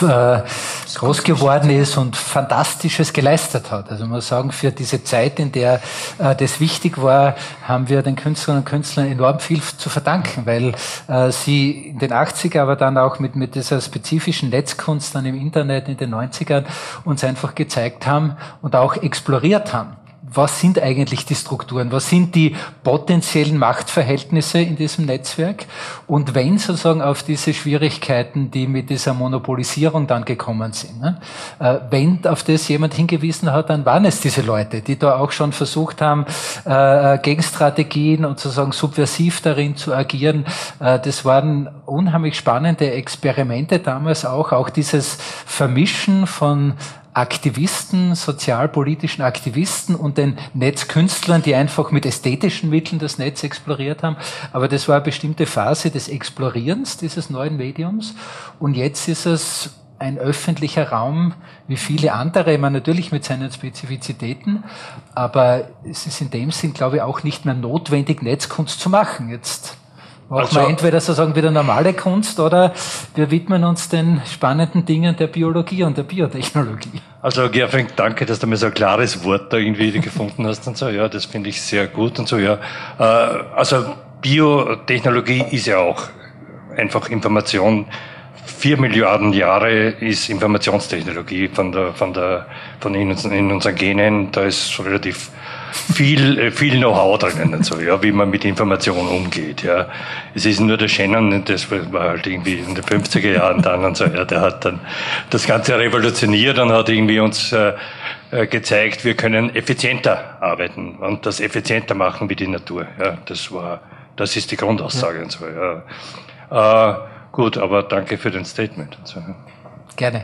groß geworden ist und Fantastisches geleistet hat. Also man muss sagen, für diese Zeit, in der das wichtig war, haben wir den Künstlerinnen und Künstlern enorm viel zu verdanken, weil sie in den achtziger, aber dann auch mit, mit dieser spezifischen Netzkunst dann im Internet in den neunzigern uns einfach gezeigt haben und auch exploriert haben. Was sind eigentlich die Strukturen? Was sind die potenziellen Machtverhältnisse in diesem Netzwerk? Und wenn sozusagen auf diese Schwierigkeiten, die mit dieser Monopolisierung dann gekommen sind, ne, äh, wenn auf das jemand hingewiesen hat, dann waren es diese Leute, die da auch schon versucht haben, äh, Gegenstrategien und sozusagen subversiv darin zu agieren. Äh, das waren unheimlich spannende Experimente damals auch, auch dieses Vermischen von Aktivisten, sozialpolitischen Aktivisten und den Netzkünstlern, die einfach mit ästhetischen Mitteln das Netz exploriert haben. Aber das war eine bestimmte Phase des Explorierens dieses neuen Mediums. Und jetzt ist es ein öffentlicher Raum wie viele andere, immer natürlich mit seinen Spezifizitäten. Aber es ist in dem Sinn, glaube ich, auch nicht mehr notwendig, Netzkunst zu machen. Jetzt machen also, wir entweder sozusagen wieder normale Kunst oder wir widmen uns den spannenden Dingen der Biologie und der Biotechnologie. Also Gerfink, danke, dass du mir so ein klares Wort da irgendwie gefunden hast und so. Ja, das finde ich sehr gut und so. Ja, also Biotechnologie ist ja auch einfach Information. Vier Milliarden Jahre ist Informationstechnologie von der von der von in, in unseren Genen. Da ist relativ viel, viel Know-how drinnen und so, ja, wie man mit Informationen umgeht, ja. Es ist nur der Shannon, das war halt irgendwie in den fünfziger Jahren dann und so, ja, der hat dann das Ganze revolutioniert und hat irgendwie uns äh, gezeigt, wir können effizienter arbeiten und das effizienter machen wie die Natur, ja. Das war, das ist die Grundaussage ja. Und so, ja. Äh, gut, aber danke für den Statement und so. Gerne.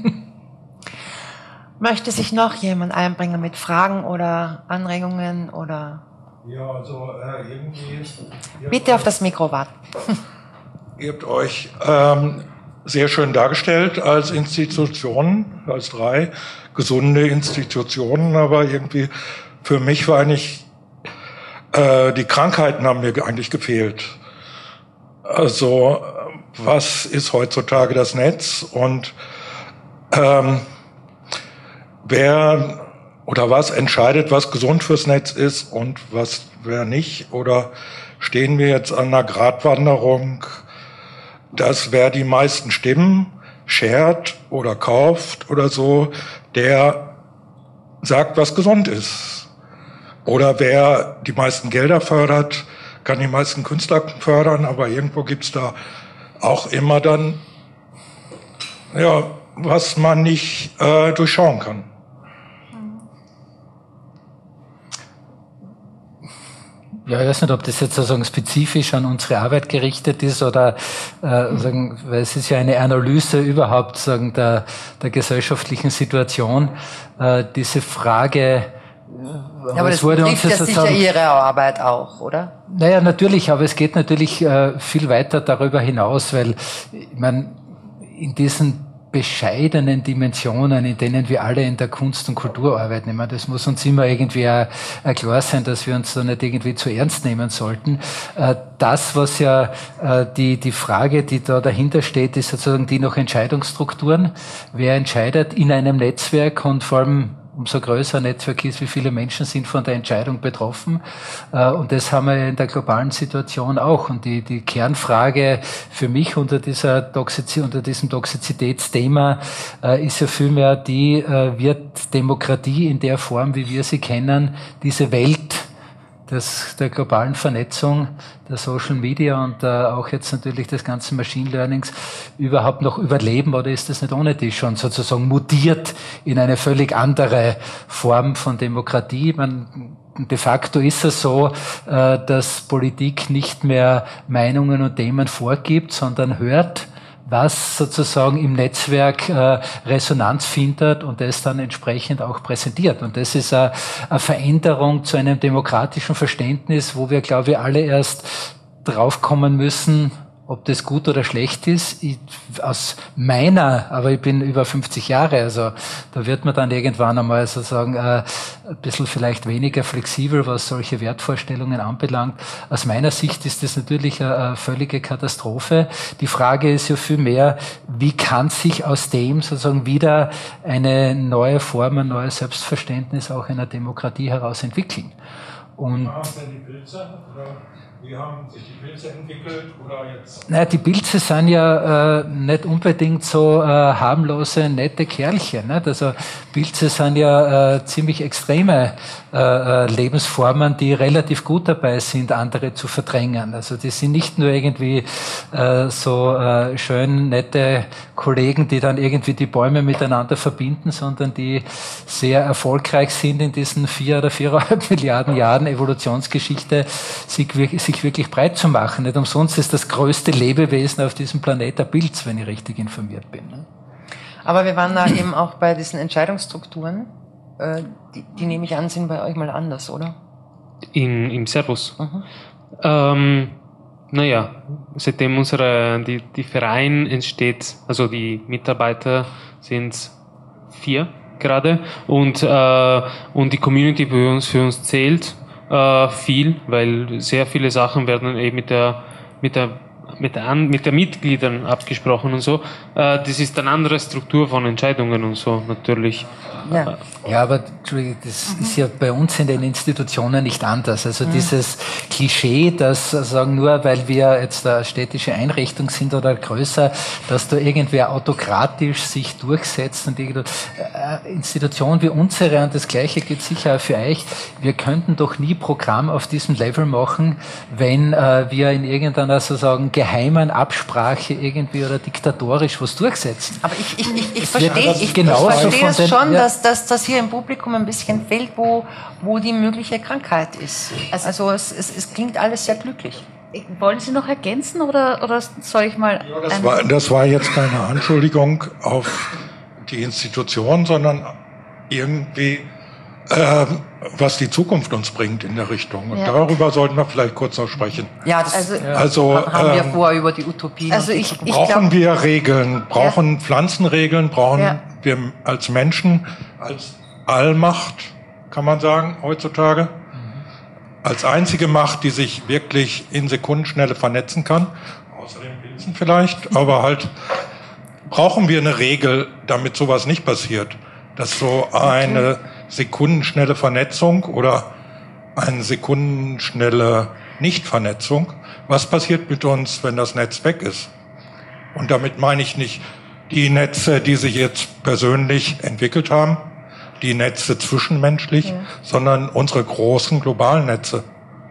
Möchte sich noch jemand einbringen mit Fragen oder Anregungen oder? Ja, also äh, irgendwie. Bitte auf das Mikro warten. Ihr habt euch ähm, sehr schön dargestellt als Institutionen, als drei gesunde Institutionen, aber irgendwie für mich war eigentlich äh, die Krankheiten haben mir eigentlich gefehlt. Also was ist heutzutage das Netz und ähm, wer oder was entscheidet, was gesund fürs Netz ist und was wer nicht? Oder stehen wir jetzt an einer Gratwanderung, dass wer die meisten Stimmen shared oder kauft oder so, der sagt, was gesund ist? Oder wer die meisten Gelder fördert, kann die meisten Künstler fördern, aber irgendwo gibt's da auch immer dann, ja, was man nicht äh, durchschauen kann. Ja, ich weiß nicht, ob das jetzt sozusagen spezifisch an unsere Arbeit gerichtet ist oder äh, sagen, weil es ist ja eine Analyse überhaupt sagen der der gesellschaftlichen Situation. Äh, diese Frage. Ja, aber das betrifft ja sicher Ihre Arbeit auch, oder? Naja, natürlich, aber es geht natürlich äh, viel weiter darüber hinaus, weil ich meine, in diesen bescheidenen Dimensionen, in denen wir alle in der Kunst und Kultur arbeiten. Ich meine, das muss uns immer irgendwie auch, auch klar sein, dass wir uns da nicht irgendwie zu ernst nehmen sollten. Äh, das, was ja äh, die die Frage, die da dahinter steht, ist sozusagen die nach Entscheidungsstrukturen. Wer entscheidet in einem Netzwerk und vor allem umso größer ein Netzwerk ist, wie viele Menschen sind von der Entscheidung betroffen. Und das haben wir in der globalen Situation auch. Und die, die Kernfrage für mich unter dieser Toxiz- unter diesem Toxizitätsthema ist ja vielmehr die, wird Demokratie in der Form, wie wir sie kennen, diese Welt des, der globalen Vernetzung, der Social Media und äh, auch jetzt natürlich des ganzen Machine Learnings überhaupt noch überleben oder ist das nicht ohne die schon sozusagen mutiert in eine völlig andere Form von Demokratie? Man, de facto ist es so, äh, dass Politik nicht mehr Meinungen und Themen vorgibt, sondern hört, was sozusagen im Netzwerk äh, Resonanz findet und das dann entsprechend auch präsentiert. Und das ist eine, eine Veränderung zu einem demokratischen Verständnis, wo wir, glaube ich, alle erst draufkommen müssen Ob das gut oder schlecht ist, ich, aus meiner, aber ich bin über fünfzig Jahre, also da wird man dann irgendwann einmal sozusagen äh, ein bisschen vielleicht weniger flexibel, was solche Wertvorstellungen anbelangt. Aus meiner Sicht ist das natürlich eine, eine völlige Katastrophe. Die Frage ist ja viel mehr, wie kann sich aus dem sozusagen wieder eine neue Form, ein neues Selbstverständnis auch in der Demokratie heraus entwickeln. Und haben denn die Pilze? Oder wie haben sich die Pilze entwickelt? Oder jetzt? Naja, die Pilze sind ja äh, nicht unbedingt so äh, harmlose, nette Kerlchen. Nicht? Also Pilze sind ja äh, ziemlich extreme äh, Lebensformen, die relativ gut dabei sind, andere zu verdrängen. Also die sind nicht nur irgendwie äh, so äh, schön nette Kollegen, die dann irgendwie die Bäume miteinander verbinden, sondern die sehr erfolgreich sind in diesen vier oder viereinhalb Milliarden Jahren Evolutionsgeschichte, sich wirklich, sich wirklich breit zu machen. Nicht umsonst ist das größte Lebewesen auf diesem Planeten ein Pilz, wenn ich richtig informiert bin. Ne? Aber wir waren da eben auch bei diesen Entscheidungsstrukturen. Äh, die, die nehme ich an, sind bei euch mal anders, oder? In, Im Servus. Mhm. Ähm, naja, seitdem unsere, die, die Verein entsteht, also die Mitarbeiter sind vier gerade und, äh, und die Community bei uns für uns zählt äh, viel, weil sehr viele Sachen werden eben mit der, mit der mit der, mit der Mitgliedern abgesprochen und so. Äh, das ist eine andere Struktur von Entscheidungen und so, natürlich. Ja, ja aber Entschuldigung, das mhm. ist ja bei uns in den Institutionen nicht anders. Also mhm. dieses Klischee, dass sagen nur, weil wir jetzt eine städtische Einrichtung sind oder größer, dass da irgendwer autokratisch sich durchsetzt und irgendwo, äh, Institution wie unsere, und das Gleiche gilt sicher auch für euch, wir könnten doch nie Programm auf diesem Level machen, wenn äh, wir in irgendeiner sozusagen geheimen Absprache irgendwie oder diktatorisch was durchsetzen. Aber ich, ich, ich, ich verstehe ich, genau ich verstehe es den, schon, ja. dass, dass das hier im Publikum ein bisschen fehlt, wo, wo die mögliche Krankheit ist. Also, also es, es, es klingt alles sehr glücklich. Wollen Sie noch ergänzen oder, oder soll ich mal... Ja, das, war, das war jetzt keine Anschuldigung auf die Institution, sondern irgendwie, äh, was die Zukunft uns bringt in der Richtung. Und ja. darüber sollten wir vielleicht kurz noch sprechen. Ja, das also, ja. also, haben wir ähm, vor über die Utopie. Also ich, ich brauchen glaub, wir Regeln, brauchen ja. Pflanzenregeln, brauchen ja. wir als Menschen, als Allmacht, kann man sagen, heutzutage. Als einzige Macht, die sich wirklich in Sekundenschnelle vernetzen kann, außer den Pilzen vielleicht, aber halt brauchen wir eine Regel, damit sowas nicht passiert. Dass so eine sekundenschnelle Vernetzung oder eine sekundenschnelle Nichtvernetzung, was passiert mit uns, wenn das Netz weg ist? Und damit meine ich nicht die Netze, die sich jetzt persönlich entwickelt haben, die Netze zwischenmenschlich, ja. sondern unsere großen globalen Netze.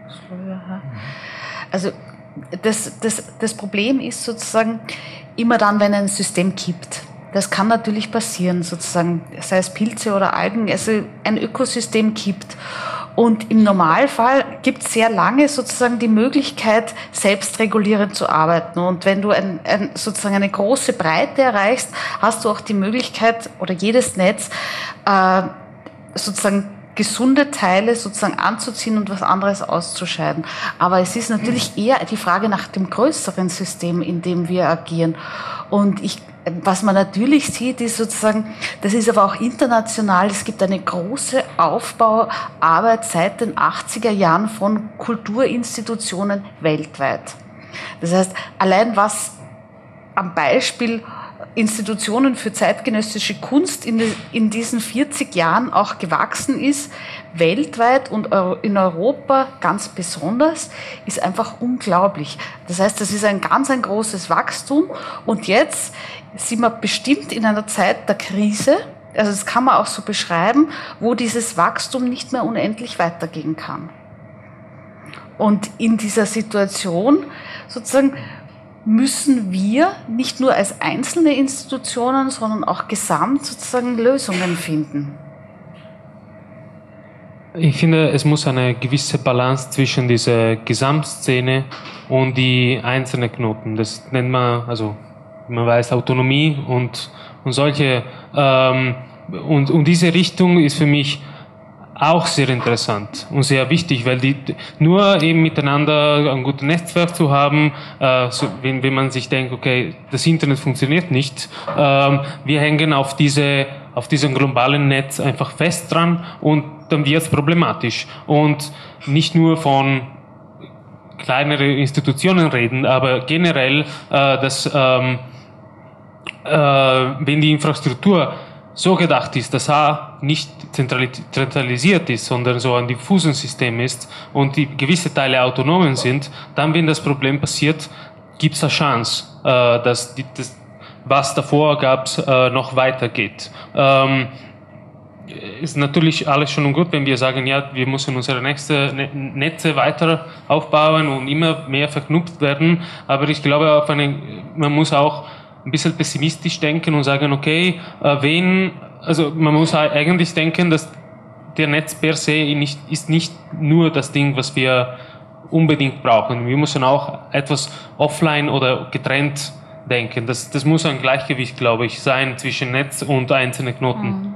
Also das, das, das Problem ist sozusagen immer dann, wenn ein System kippt. Das kann natürlich passieren, sozusagen, sei es Pilze oder Algen, also ein Ökosystem kippt. Und im Normalfall gibt es sehr lange sozusagen die Möglichkeit, selbstregulierend zu arbeiten. Und wenn du ein, ein, sozusagen eine große Breite erreichst, hast du auch die Möglichkeit, oder jedes Netz, äh, sozusagen gesunde Teile sozusagen anzuziehen und was anderes auszuscheiden. Aber es ist natürlich eher die Frage nach dem größeren System, in dem wir agieren. Und ich Was man natürlich sieht, ist sozusagen, das ist aber auch international, es gibt eine große Aufbauarbeit seit den achtziger Jahren von Kulturinstitutionen weltweit. Das heißt, allein was am Beispiel Institutionen für zeitgenössische Kunst in, in diesen vierzig Jahren auch gewachsen ist, weltweit und in Europa ganz besonders, ist einfach unglaublich. Das heißt, das ist ein ganz ein großes Wachstum und jetzt sind wir bestimmt in einer Zeit der Krise, also das kann man auch so beschreiben, wo dieses Wachstum nicht mehr unendlich weitergehen kann. Und in dieser Situation sozusagen müssen wir nicht nur als einzelne Institutionen, sondern auch gesamt sozusagen Lösungen finden. Ich finde, es muss eine gewisse Balance zwischen dieser Gesamtszene und die einzelnen Knoten. Das nennt man, also man weiß, Autonomie und, und solche. Ähm, und, und diese Richtung ist für mich auch sehr interessant und sehr wichtig, weil die nur eben miteinander ein gutes Netzwerk zu haben, äh, so, wenn, wenn man sich denkt, okay, das Internet funktioniert nicht, äh, wir hängen auf diese auf diesem globalen Netz einfach fest dran und dann wird es problematisch. Und nicht nur von kleineren Institutionen reden, aber generell, äh, dass ähm, äh, wenn die Infrastruktur so gedacht ist, dass A nicht zentralisiert ist, sondern so ein diffuses System ist und die gewisse Teile autonom sind, dann, wenn das Problem passiert, gibt es eine Chance, äh, dass die, das, was davor gab, äh, noch weitergeht. Ähm, ist natürlich alles schon und gut, wenn wir sagen, ja, wir müssen unsere nächste Netze weiter aufbauen und immer mehr verknüpft werden, aber ich glaube, auf eine, man muss auch ein bisschen pessimistisch denken und sagen, okay, äh, wen, also man muss eigentlich denken, dass der Netz per se nicht, ist nicht nur das Ding, was wir unbedingt brauchen. Wir müssen auch etwas offline oder getrennt denken. Das, das muss ein Gleichgewicht, glaube ich, sein zwischen Netz und einzelnen Knoten.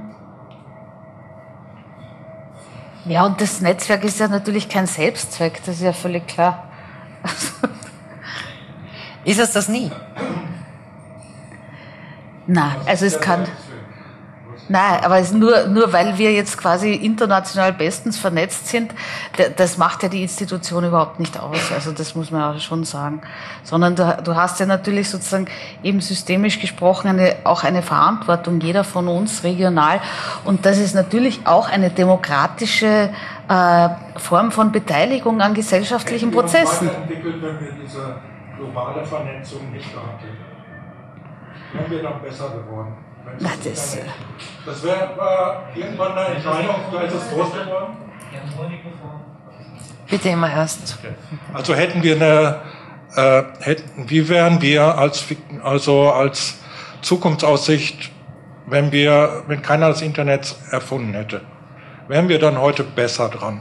Ja, und das Netzwerk ist ja natürlich kein Selbstzweck, das ist ja völlig klar. Ist es das nie? Nein, also es kann... Nein, aber es nur, nur weil wir jetzt quasi international bestens vernetzt sind, das macht ja die Institution überhaupt nicht aus. Also das muss man auch schon sagen. Sondern du, du hast ja natürlich sozusagen eben systemisch gesprochen eine, auch eine Verantwortung, jeder von uns regional. Und das ist natürlich auch eine demokratische äh, Form von Beteiligung an gesellschaftlichen Prozessen. Entwickelt, wenn wir diese globale Vernetzung nicht gehabt hätten. Wären wir dann besser geworden. Na, das das wäre irgendwann eine Entscheidung, da ist es groß geworden. Bitte immer erst. Also hätten wir eine, äh, hätten, wie wären wir als, also als Zukunftsaussicht, wenn wir, wenn keiner das Internet erfunden hätte? Wären wir dann heute besser dran?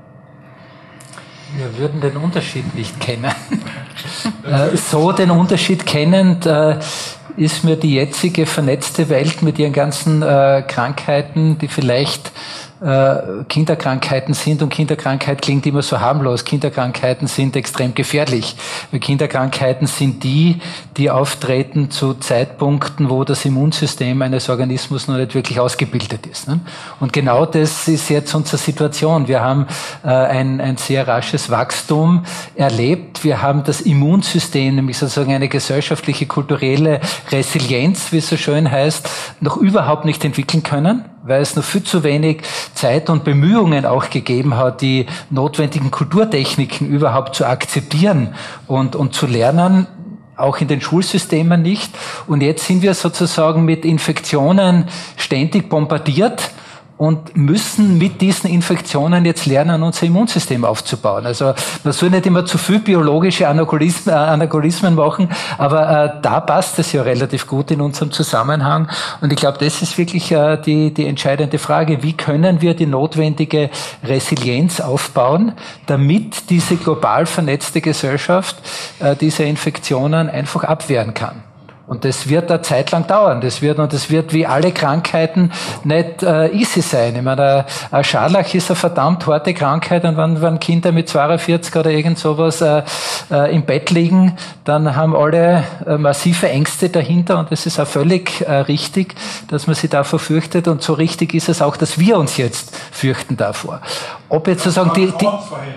Wir würden den Unterschied nicht kennen. äh, so den Unterschied kennend, äh, ist mir die jetzige vernetzte Welt mit ihren ganzen äh, Krankheiten, die vielleicht äh, Kinderkrankheiten sind, und Kinderkrankheit klingt immer so harmlos. Kinderkrankheiten sind extrem gefährlich. Weil Kinderkrankheiten sind die, die auftreten zu Zeitpunkten, wo das Immunsystem eines Organismus noch nicht wirklich ausgebildet ist. Ne? Und genau das ist jetzt unsere Situation. Wir haben äh, ein, ein sehr rasches Wachstum erlebt. Wir haben das Immunsystem, nämlich sozusagen eine gesellschaftliche, kulturelle Resilienz, wie es so schön heißt, noch überhaupt nicht entwickeln können, weil es noch viel zu wenig Zeit und Bemühungen auch gegeben hat, die notwendigen Kulturtechniken überhaupt zu akzeptieren und, und zu lernen, auch in den Schulsystemen nicht. Und jetzt sind wir sozusagen mit Infektionen ständig bombardiert und müssen mit diesen Infektionen jetzt lernen, unser Immunsystem aufzubauen. Also man soll nicht immer zu viel biologische Anagolismen, Anagolismen machen, aber äh, da passt es ja relativ gut in unserem Zusammenhang. Und ich glaube, das ist wirklich äh, die, die entscheidende Frage. Wie können wir die notwendige Resilienz aufbauen, damit diese global vernetzte Gesellschaft äh, diese Infektionen einfach abwehren kann? Und das wird eine Zeit lang dauern. Das wird, und das wird wie alle Krankheiten nicht äh, easy sein. Ich meine, ein Scharlach ist eine verdammt harte Krankheit, und wenn, wenn Kinder mit zweiundvierzig oder irgend sowas äh, äh, im Bett liegen, dann haben alle äh, massive Ängste dahinter, und das ist auch völlig äh, richtig, dass man sich davor fürchtet, und so richtig ist es auch, dass wir uns jetzt fürchten davor. Ob jetzt sozusagen die, die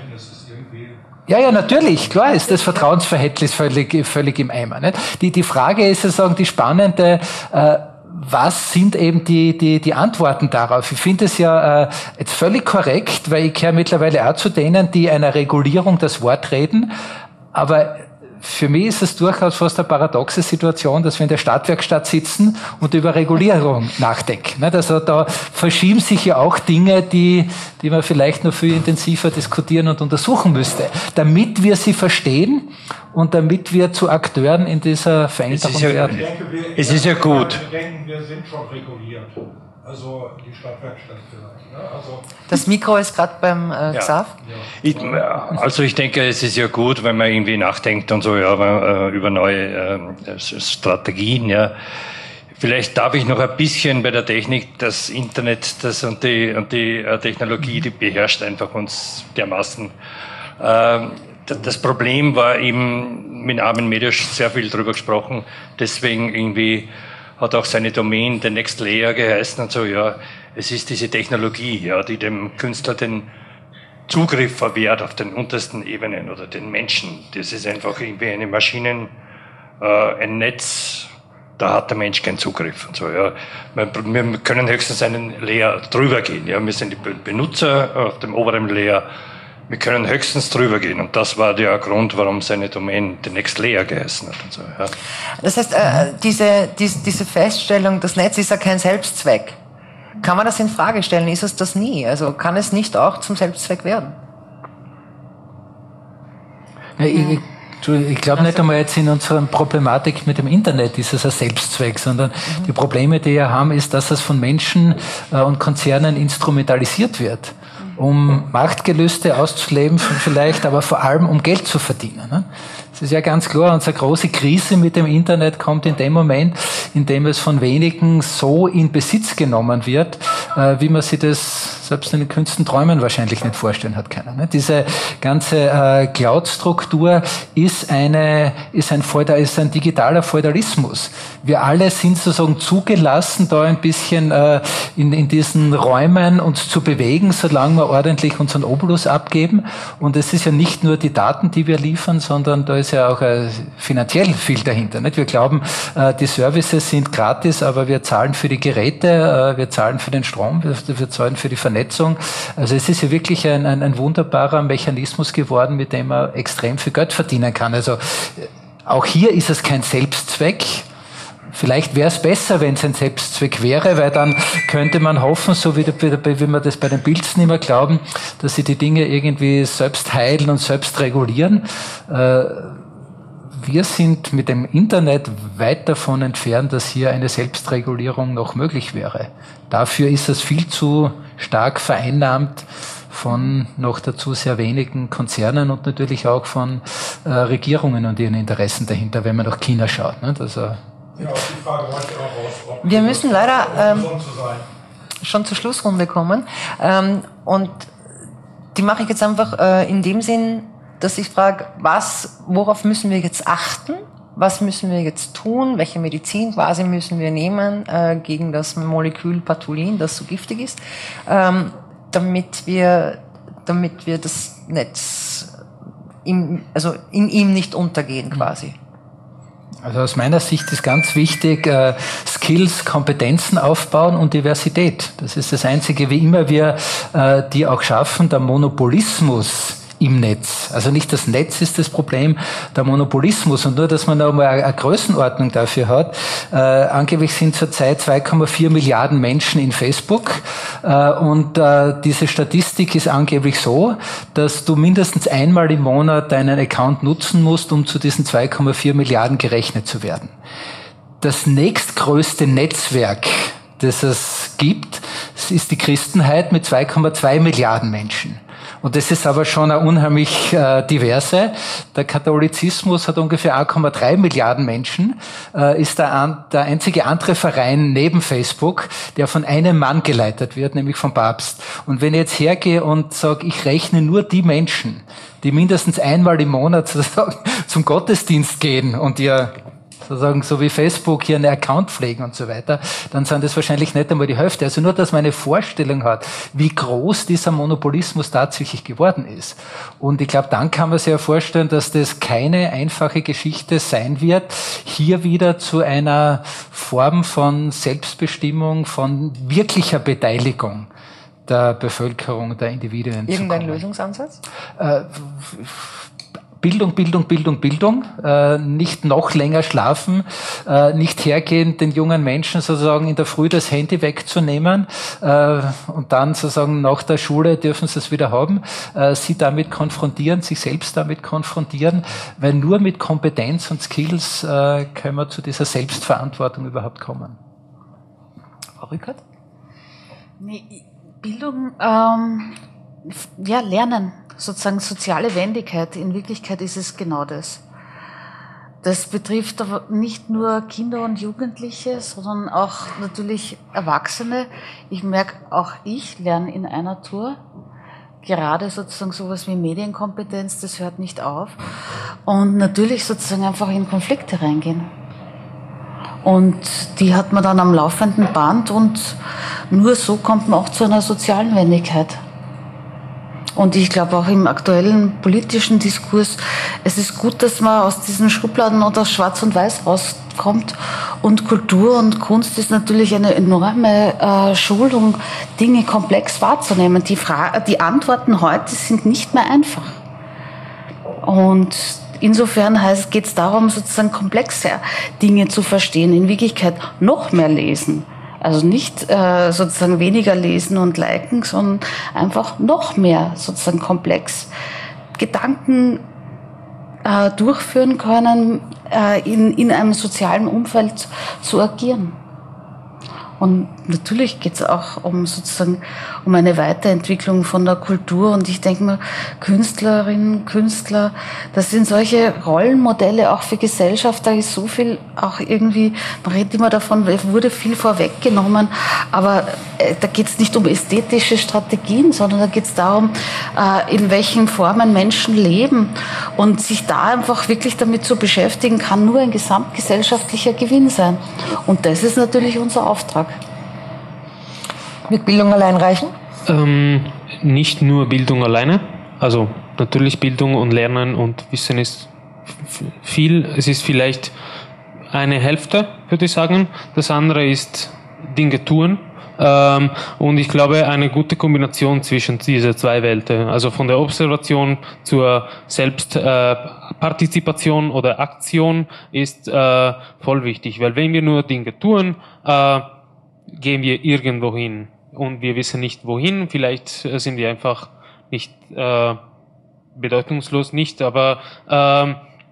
Ja, ja, natürlich, klar ist das Vertrauensverhältnis völlig, völlig im Eimer. Nicht? Die, die Frage ist sozusagen die spannende, äh, was sind eben die, die, die Antworten darauf? Ich finde es ja äh, jetzt völlig korrekt, weil ich gehöre mittlerweile auch zu denen, die einer Regulierung das Wort reden, aber für mich ist es durchaus fast eine paradoxe Situation, dass wir in der Stadtwerkstatt sitzen und über Regulierung nachdenken. Also da verschieben sich ja auch Dinge, die, die man vielleicht noch viel intensiver diskutieren und untersuchen müsste, damit wir sie verstehen und damit wir zu Akteuren in dieser Veränderung ja, werden. Es ist ja gut. Wir denken, wir sind schon reguliert. Also die Stadtwerkstatt vielleicht. Ne? Also das Mikro ist gerade beim äh, Xav. Ja. Ich, also ich denke, es ist ja gut, wenn man irgendwie nachdenkt und so ja, über neue äh, Strategien. Ja. Vielleicht darf ich noch ein bisschen bei der Technik, das Internet das und die, und die Technologie, die beherrscht einfach uns dermaßen. Ähm, das Problem war eben, mit Armin Mediasch sehr viel drüber gesprochen, deswegen irgendwie hat auch seine Domain The Next Layer geheißen und so, ja, es ist diese Technologie, ja, die dem Künstler den Zugriff verwehrt auf den untersten Ebenen oder den Menschen. Das ist einfach irgendwie eine Maschinen, äh, ein Netz, da hat der Mensch keinen Zugriff und so, ja. Wir können höchstens einen Layer drüber gehen, ja. Wir sind die Benutzer auf dem oberen Layer. Wir können höchstens drüber gehen. Und das war der Grund, warum seine Domain The Next Layer geheißen hat und so, ja. Das heißt, äh, diese, diese, diese Feststellung, das Netz ist ja kein Selbstzweck. Kann man das in Frage stellen? Ist es das nie? Also kann es nicht auch zum Selbstzweck werden? Ja, ich, Ich glaube nicht einmal jetzt in unserer Problematik mit dem Internet ist es ein Selbstzweck, sondern mhm. die Probleme, die wir haben, ist, dass es von Menschen äh, und Konzernen instrumentalisiert wird, um Machtgelüste auszuleben vielleicht, aber vor allem um Geld zu verdienen. Ne? Es ist ja ganz klar, unsere große Krise mit dem Internet kommt in dem Moment, in dem es von wenigen so in Besitz genommen wird, äh, wie man sich das selbst in den kühnsten Träumen wahrscheinlich nicht vorstellen hat können. Ne? Diese ganze äh, Cloud-Struktur ist eine, ist ein Feudal, ist ein digitaler Feudalismus. Wir alle sind sozusagen zugelassen, da ein bisschen äh, in, in diesen Räumen uns zu bewegen, solange wir ordentlich unseren Obolus abgeben. Und es ist ja nicht nur die Daten, die wir liefern, sondern da ist ja auch äh, finanziell viel dahinter. Nicht? Wir glauben, äh, die Services sind gratis, aber wir zahlen für die Geräte, äh, wir zahlen für den Strom, wir, wir zahlen für die Vernetzung. Also es ist ja wirklich ein, ein, ein wunderbarer Mechanismus geworden, mit dem man extrem viel Geld verdienen kann. Also auch hier ist es kein Selbstzweck. Vielleicht wäre es besser, wenn es ein Selbstzweck wäre, weil dann könnte man hoffen, so wie, wie wir das bei den Pilzen immer glauben, dass sie die Dinge irgendwie selbst heilen und selbst regulieren. Wir sind mit dem Internet weit davon entfernt, dass hier eine Selbstregulierung noch möglich wäre. Dafür ist es viel zu stark vereinnahmt von noch dazu sehr wenigen Konzernen und natürlich auch von äh, Regierungen und ihren Interessen dahinter, wenn man nach China schaut. Ne? Also, ja, die Frage wollte ich auch raus. Wir müssen leider ähm, schon zur Schlussrunde kommen. Ähm, und die mache ich jetzt einfach äh, in dem Sinn, dass ich frage, was, worauf müssen wir jetzt achten? Was müssen wir jetzt tun? Welche Medizin quasi müssen wir nehmen äh, gegen das Molekül Patulin, das so giftig ist, ähm, damit wir, damit wir das Netz im, also in ihm nicht untergehen quasi? Also aus meiner Sicht ist ganz wichtig, äh, Skills, Kompetenzen aufbauen und Diversität. Das ist das Einzige, wie immer wir äh, die auch schaffen, der Monopolismus im Netz. Also nicht das Netz ist das Problem, der Monopolismus. Und nur, dass man da mal eine Größenordnung dafür hat. Äh, angeblich sind zurzeit zwei Komma vier Milliarden Menschen in Facebook. Äh, und äh, diese Statistik ist angeblich so, dass du mindestens einmal im Monat deinen Account nutzen musst, um zu diesen zwei Komma vier Milliarden gerechnet zu werden. Das nächstgrößte Netzwerk, das es gibt, ist die Christenheit mit zwei Komma zwei Milliarden Menschen. Und das ist aber schon eine unheimlich äh, diverse. Der Katholizismus hat ungefähr eins Komma drei Milliarden Menschen, äh, ist der, an, der einzige andere Verein neben Facebook, der von einem Mann geleitet wird, nämlich vom Papst. Und wenn ich jetzt hergehe und sage, ich rechne nur die Menschen, die mindestens einmal im Monat sozusagen zum Gottesdienst gehen und ihr sozusagen so wie Facebook hier einen Account pflegen und so weiter, dann sind das wahrscheinlich nicht einmal die Hälfte. Also nur, dass man eine Vorstellung hat, wie groß dieser Monopolismus tatsächlich geworden ist. Und ich glaube, dann kann man sich ja vorstellen, dass das keine einfache Geschichte sein wird, hier wieder zu einer Form von Selbstbestimmung, von wirklicher Beteiligung der Bevölkerung, der Individuen. Irgendein Lösungsansatz? Äh, Bildung, Bildung, Bildung, Bildung, äh, nicht noch länger schlafen, äh, nicht hergehen, den jungen Menschen sozusagen in der Früh das Handy wegzunehmen äh, und dann sozusagen nach der Schule dürfen sie es wieder haben, äh, sie damit konfrontieren, sich selbst damit konfrontieren, weil nur mit Kompetenz und Skills äh, können wir zu dieser Selbstverantwortung überhaupt kommen. Frau Rückert? Nee, Bildung, ähm, ja, lernen. Sozusagen soziale Wendigkeit, in Wirklichkeit ist es genau das. Das betrifft aber nicht nur Kinder und Jugendliche, sondern auch natürlich Erwachsene. Ich merke, auch ich lerne in einer Tour. Gerade sozusagen sowas wie Medienkompetenz, das hört nicht auf. Und natürlich sozusagen einfach in Konflikte reingehen. Und die hat man dann am laufenden Band und nur so kommt man auch zu einer sozialen Wendigkeit. Und ich glaube auch im aktuellen politischen Diskurs, es ist gut, dass man aus diesen Schubladen oder aus Schwarz und Weiß rauskommt. Und Kultur und Kunst ist natürlich eine enorme äh, Schulung, Dinge komplex wahrzunehmen. Die, Fra- die Antworten heute sind nicht mehr einfach. Und insofern heißt, geht es darum, sozusagen komplexe Dinge zu verstehen, in Wirklichkeit noch mehr lesen. Also nicht äh, sozusagen weniger lesen und liken, sondern einfach noch mehr sozusagen komplex Gedanken äh, durchführen können, äh, in, in einem sozialen Umfeld zu agieren. Und natürlich geht es auch um sozusagen um eine Weiterentwicklung von der Kultur. Und ich denke mal, Künstlerinnen, Künstler, das sind solche Rollenmodelle auch für Gesellschaft. Da ist so viel auch irgendwie, man redet immer davon, es wurde viel vorweggenommen. Aber äh, da geht es nicht um ästhetische Strategien, sondern da geht es darum, äh, in welchen Formen Menschen leben. Und sich da einfach wirklich damit zu beschäftigen, kann nur ein gesamtgesellschaftlicher Gewinn sein. Und das ist natürlich unser Auftrag. Wird Bildung allein reichen? Ähm, nicht nur Bildung alleine. Also natürlich Bildung und Lernen und Wissen ist f- viel. Es ist vielleicht eine Hälfte, würde ich sagen. Das andere ist Dinge tun. Ähm, und ich glaube, eine gute Kombination zwischen diese zwei Welten, also von der Observation zur Selbstpartizipation äh, oder Aktion, ist äh, voll wichtig. Weil wenn wir nur Dinge tun, äh, gehen wir irgendwo hin und wir wissen nicht wohin, vielleicht sind wir einfach nicht äh, bedeutungslos, nicht, aber äh,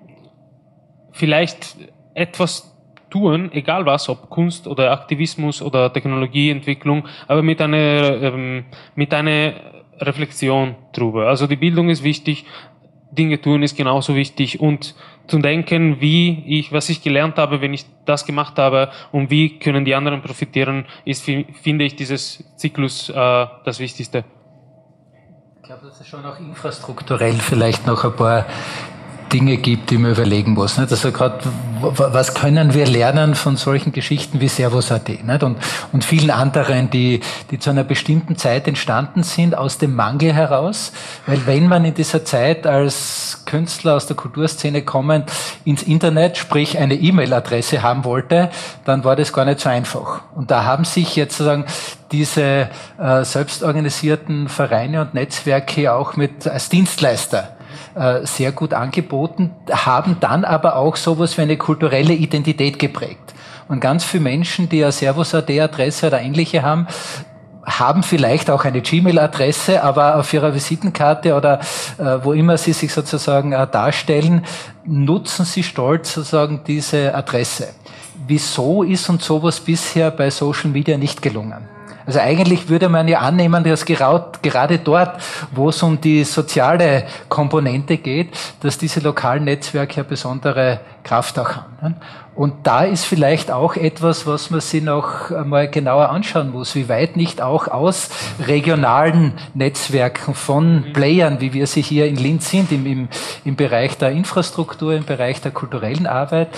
vielleicht etwas tun, egal was, ob Kunst oder Aktivismus oder Technologieentwicklung, aber mit einer, ähm, mit einer Reflexion drüber. Also die Bildung ist wichtig, Dinge tun ist genauso wichtig und zu denken, wie ich, was ich gelernt habe, wenn ich das gemacht habe und wie können die anderen profitieren, ist, finde ich, dieses Zyklus äh, das Wichtigste. Ich glaube, dass es schon auch infrastrukturell vielleicht noch ein paar Dinge gibt, die man überlegen muss. Nicht? Also gerade, was können wir lernen von solchen Geschichten wie Servus Punkt at nicht? Und, und vielen anderen, die, die zu einer bestimmten Zeit entstanden sind, aus dem Mangel heraus. Weil wenn man in dieser Zeit als Künstler aus der Kulturszene kommend ins Internet, sprich eine E-Mail-Adresse haben wollte, dann war das gar nicht so einfach. Und da haben sich jetzt sozusagen diese äh, selbstorganisierten Vereine und Netzwerke auch mit als Dienstleister sehr gut angeboten, haben dann aber auch sowas wie eine kulturelle Identität geprägt. Und ganz viele Menschen, die eine Servus Punkt at Adresse oder ähnliche haben, haben vielleicht auch eine Gmail-Adresse, aber auf ihrer Visitenkarte oder äh, wo immer sie sich sozusagen äh, darstellen, nutzen sie stolz sozusagen diese Adresse. Wieso ist uns sowas bisher bei Social Media nicht gelungen? Also eigentlich würde man ja annehmen, dass gerade dort, wo es um die soziale Komponente geht, dass diese lokalen Netzwerke eine besondere Kraft auch haben. Und da ist vielleicht auch etwas, was man sich noch einmal genauer anschauen muss, wie weit nicht auch aus regionalen Netzwerken von Playern, wie wir sie hier in Linz sind, im, im, im Bereich der Infrastruktur, im Bereich der kulturellen Arbeit,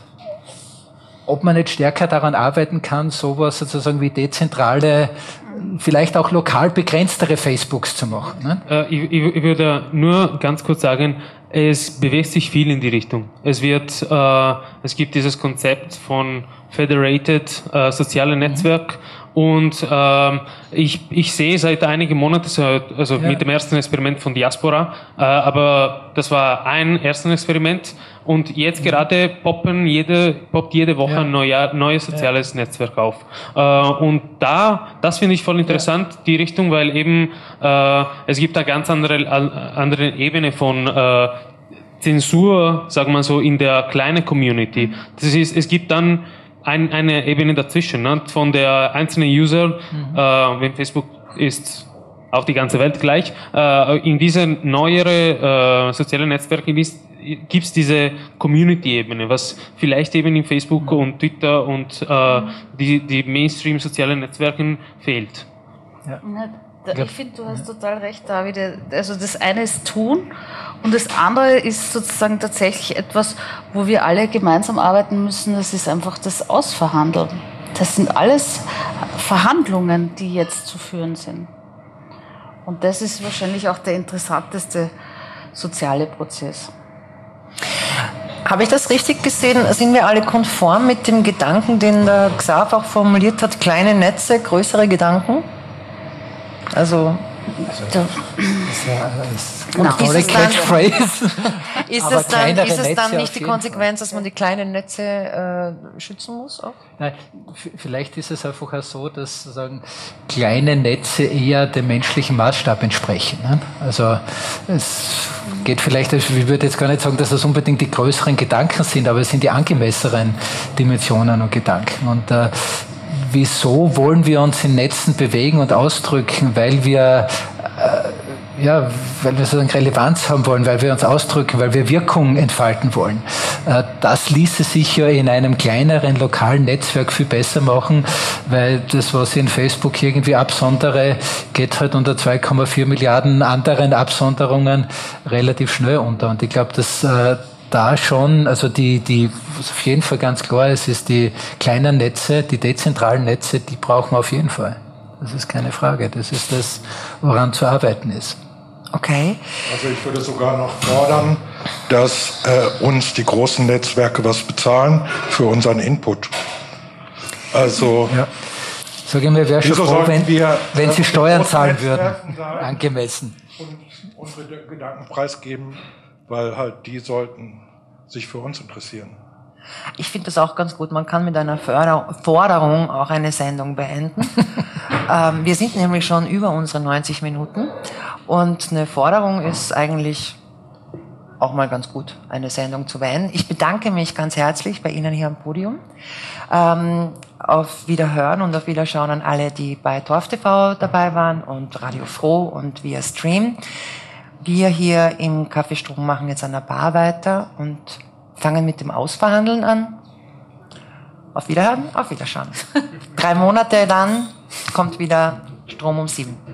ob man nicht stärker daran arbeiten kann, sowas sozusagen wie dezentrale, vielleicht auch lokal begrenztere Facebooks zu machen. Ne? Äh, ich, ich würde nur ganz kurz sagen, es bewegt sich viel in die Richtung. Es wird, äh, es gibt dieses Konzept von Federated äh, soziale Netzwerk. Mhm. Und ähm, ich, ich sehe seit einigen Monaten, also ja. mit dem ersten Experiment von Diaspora, äh, aber das war ein erstes Experiment und jetzt mhm. gerade poppen jede, poppt jede Woche ja. ein neues, neues soziales ja. Netzwerk auf. Äh, und da, das finde ich voll interessant, ja. die Richtung, weil eben äh, es gibt eine ganz andere, andere Ebene von äh, Zensur, sagen wir so, in der kleinen Community. Das ist, es gibt dann Ein, eine Ebene dazwischen, ne? Von der einzelnen User, mhm. äh, wenn Facebook ist auf die ganze Welt gleich, äh, in diese neuere äh, soziale Netzwerke ist, gibt es diese Community-Ebene, was vielleicht eben in Facebook und Twitter und äh, die, die Mainstream-sozialen Netzwerken fehlt. Ja. Ich finde, du hast total recht, David. Also das eine ist tun und das andere ist sozusagen tatsächlich etwas, wo wir alle gemeinsam arbeiten müssen. Das ist einfach das Ausverhandeln. Das sind alles Verhandlungen, die jetzt zu führen sind. Und das ist wahrscheinlich auch der interessanteste soziale Prozess. Habe ich das richtig gesehen? Sind wir alle konform mit dem Gedanken, den der Xav auch formuliert hat, kleine Netze, größere Gedanken? Also, also das ist ja, eine tolle Catchphrase. Ist es dann, ist es dann nicht die Konsequenz, dass man die kleinen Netze äh, schützen muss? Auch? Nein, vielleicht ist es einfach auch so, dass sozusagen kleine Netze eher dem menschlichen Maßstab entsprechen. Ne? Also es geht vielleicht, ich würde jetzt gar nicht sagen, dass das unbedingt die größeren Gedanken sind, aber es sind die angemessenen Dimensionen und Gedanken. Und äh, wieso wollen wir uns in Netzen bewegen und ausdrücken? Weil wir, äh, ja, weil wir sozusagen Relevanz haben wollen, weil wir uns ausdrücken, weil wir Wirkung entfalten wollen. Äh, das ließe sich ja in einem kleineren lokalen Netzwerk viel besser machen, weil das, was ich in Facebook irgendwie absondere, geht halt unter zwei Komma vier Milliarden anderen Absonderungen relativ schnell unter. Und ich glaube, dass äh, da schon, also die, die, was auf jeden Fall ganz klar ist, ist die kleinen Netze, die dezentralen Netze, die brauchen wir auf jeden Fall. Das ist keine Frage. Das ist das, woran zu arbeiten ist. Okay. Also ich würde sogar noch fordern, dass äh, uns die großen Netzwerke was bezahlen für unseren Input. Also ja. Sag ich mir, wäre schon froh, wenn, wir, wenn Sie Steuern zahlen würden, angemessen. Und unsere Gedanken preisgeben, weil halt die sollten sich für uns interessieren. Ich finde das auch ganz gut. Man kann mit einer Förder- Forderung auch eine Sendung beenden. ähm, wir sind nämlich schon über unsere neunzig Minuten und eine Forderung ist eigentlich auch mal ganz gut, eine Sendung zu beenden. Ich bedanke mich ganz herzlich bei Ihnen hier am Podium. Ähm, auf Wiederhören und auf Wiederschauen an alle, die bei Torf T V dabei waren und Radio Froh und via Stream. Wir hier im Café Strom machen jetzt an der Bar weiter und fangen mit dem Ausverhandeln an. Auf Wiederhören, auf Wiederschauen. Drei Monate dann kommt wieder Strom um sieben.